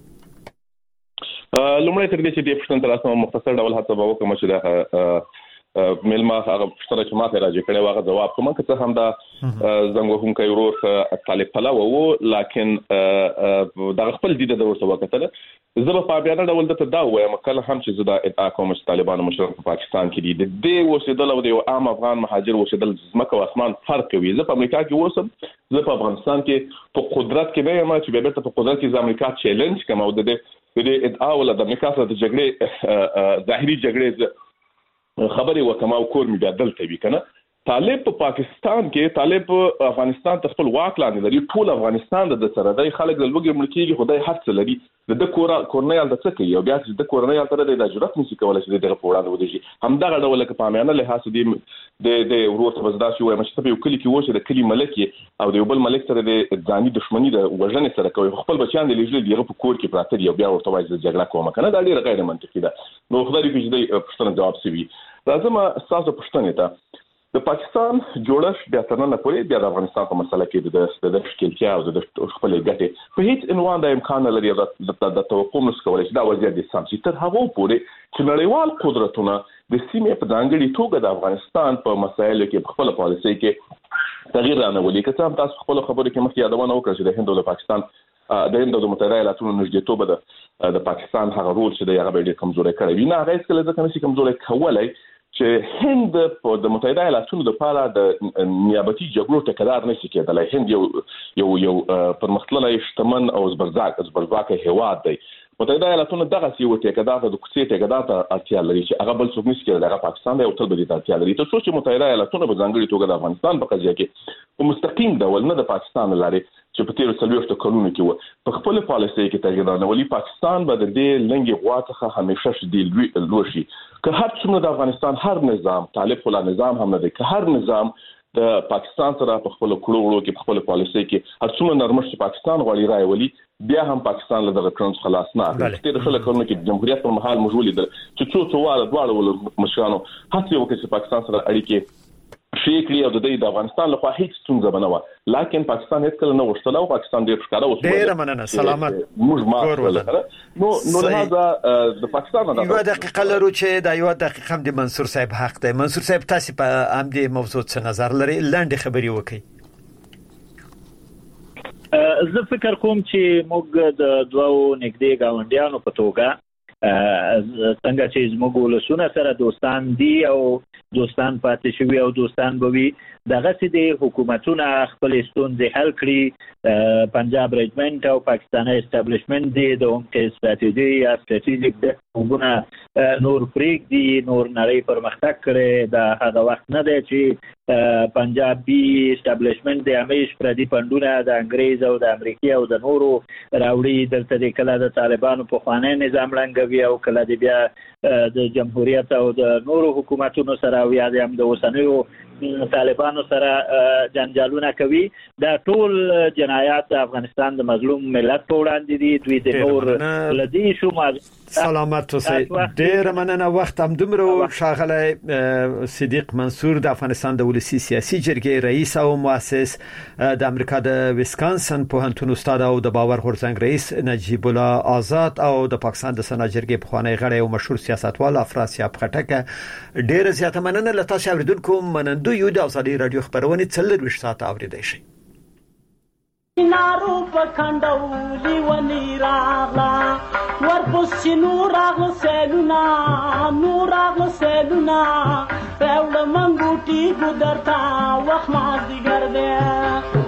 لومړی تر دې چې د پښتون تر اسمه مختصر ډول هڅه وکړم چې دا ملما هغه پښتنه چې ماته راځي کړي واغه جواب کوم که څه هم دا زنګ وهم کوي ورور طالب پلا وو، لکن دا خپل دي د ورته وکړه زه په بیان ډول ته دا وایم کله هم چې زدا ادعا کوم چې طالبانو مشرف په پاکستان کې دي د دې وسیدل او د عام افغان مهاجر وسیدل زمکه او اسمان فرق کوي. زه په امریکا کې اوسم، زه په افغانستان کې په قدرت کې به ما چې به بیرته په قدرت کې د امریکا چیلنج کوم او د دې ادعا ول د امریکا سره د جګړې ظاهري جګړې خبري وکما او کور می بیا دلته وی کنه. طالب په پاکستان کې طالب افغانستان ته خپل واک لاندې لري، ټول افغانستان د سره دای خلک د لوګي ملکیږي، خدای هر څه لري د کور کورنیال د څه کوي او بیا چې د کورنیال تر د جرأت نشي کولای چې دغه په وړاندې ودی. همدغه ډول کې پامانه له حساب دی د د ورور ته وزدا شو وایم چې په یو کلی کې وشه د کلی ملکی او د یو بل ملک سره د ځاني دښمنی د وژنې سره کوي، خپل بچیان د لیږل دیغه په کور کې پراته دی او بیا ورته وایي جګړه کوم کنه. دا ډیره غیر منطقي ده. نو خدای دې چې د پښتنه جواب سوي. راځم تاسو پښتنه ته د پاکستان جوړښت بیا تر نن پورې بیا د افغانستان په مسله کې د د مشکلتیا او د خپل ګټې په هیڅ عنوان د امکان لري د توقع نس کولای چې دا وضعیت د سم چې تر هغه پورې چې نړیوال قدرتونه د سیمې په ځانګړي توګه د افغانستان په مسایلو کې خپل پالیسي کې تغییر رانولي. که څه هم تاسو خپل خبرو کې مخکې یادونه وکړه چې د هند او د پاکستان د هند او متحده ایالاتونو نږدېتوب د د پاکستان هغه رول چې د هغه ډېر کمزوري کړی وي، نه هغه هیڅکله ځکه نشي کمزوري کولای چې هند په د متحده ایالاتونو لپاره د نیابتي جګړو ټکرار نشي کېدلی. هند یو یو یو پرمختللی شتمن او زبرځاک زبرځواک هیواد دی. متحده ایالاتونه دغه سی وته کدا ته د کوڅې ته کدا ته اړتیا لري چې هغه بل څوک نشي کېدای، هغه پاکستان دی او تل به د اړتیا لري. ته سوچ متحده ایالاتونه په ځانګړي توګه د افغانستان په قضیه کې په مستقیم ډول نه د پاکستان لاري چې په تیر څلوېښت کلونو کې و په خپل پالیسي کې تغیر راولي، پاکستان به د دې لنګي غوا څخه همیشه شدید لوشي. که هر څومره د افغانستان هر نظام طالب خلا نظام هم نه دی، که هر نظام د پاکستان سره په خپل کړو وړو کې په خپل پالیسي کې هر څومره نرمش پاکستان غوړي راولي، بیا هم پاکستان له دغه ټرانس خلاص نه اخلي. تیر خلک کولنه کې جمهوریت پر مهال مجبورې ده چې څو څو واړه دواړو مشرانو هڅه وکړي چې پاکستان سره اړیکې شیکلی او د دې د افغانستان لپاره هیڅ ستونزه بنوه، لکن پاکستان هیڅ کله نه غوښتل او پاکستان ډېر ښکاره اوس ډېر مننه سلامت موږ ما نو نو لهدا د پاکستان نه یو دقیقه لرو چې دا یو دقیقه هم د منصور صاحب حق دی. منصور صاحب تاسو په ام دې موضوع څه نظر لري؟ لاندې خبري وکړئ. زه فکر کوم چې موږ د دوو نږدې گاونډیانو په توګه څنګه چې زموږ ولسونه سره دوستان دي او دوستان پاتې شوي او دوستان به وي، دغه سي د حکومتونو خپل ستونزې حل کړي. پنجاب ریجمنټ او پاکستاني اسټابلیشمنت دي د هم کې استراتیژي یا استراتیژیک د حکومتونو نور فریق دي، نور نړۍ پرمختګ کړي. دا هغه وخت نه دی چې پنجابي اسټابلیشمنت د همیش پردي پندونه د انګريز او د امریکای او د نورو راوړي دلته د کله د طالبانو په خوانه نظام لنګوي او کله د بیا د جمهوریت او د نورو حکومتونو سره او یا د اوسنیو طالبانو سره جنجالونه کوي. دا ټول جنایات د افغانستان د مظلوم ملت په وړاندې دي. دوی د نور لدی شو ما سلامت اوسئ. ډېر مننه. وخت هم دومره شاغله صدیق منصور د افغانستان د ولسی سیاسي جرګې رئیس او مؤسس، د امریکا د ویسکانسن پوهنتون استاد او د باور غورځنګ رئیس نجیب الله آزاد او د پاکستان د سنا جرګې پخوانی غړی او مشهور سیاستوال افراسیاب خټک. ډېر زیاته مننه له تاسو اوریدونکو. مننه یو د ازادي رادیو خبرونه څلور وشت ساعت اوریدای شي. نارو پکندولی ونی راغلا ورپس نور راغلا سیلونا نور راغلا سیلونا پهول منگوٹی گدرتا وخ ما دیگر دے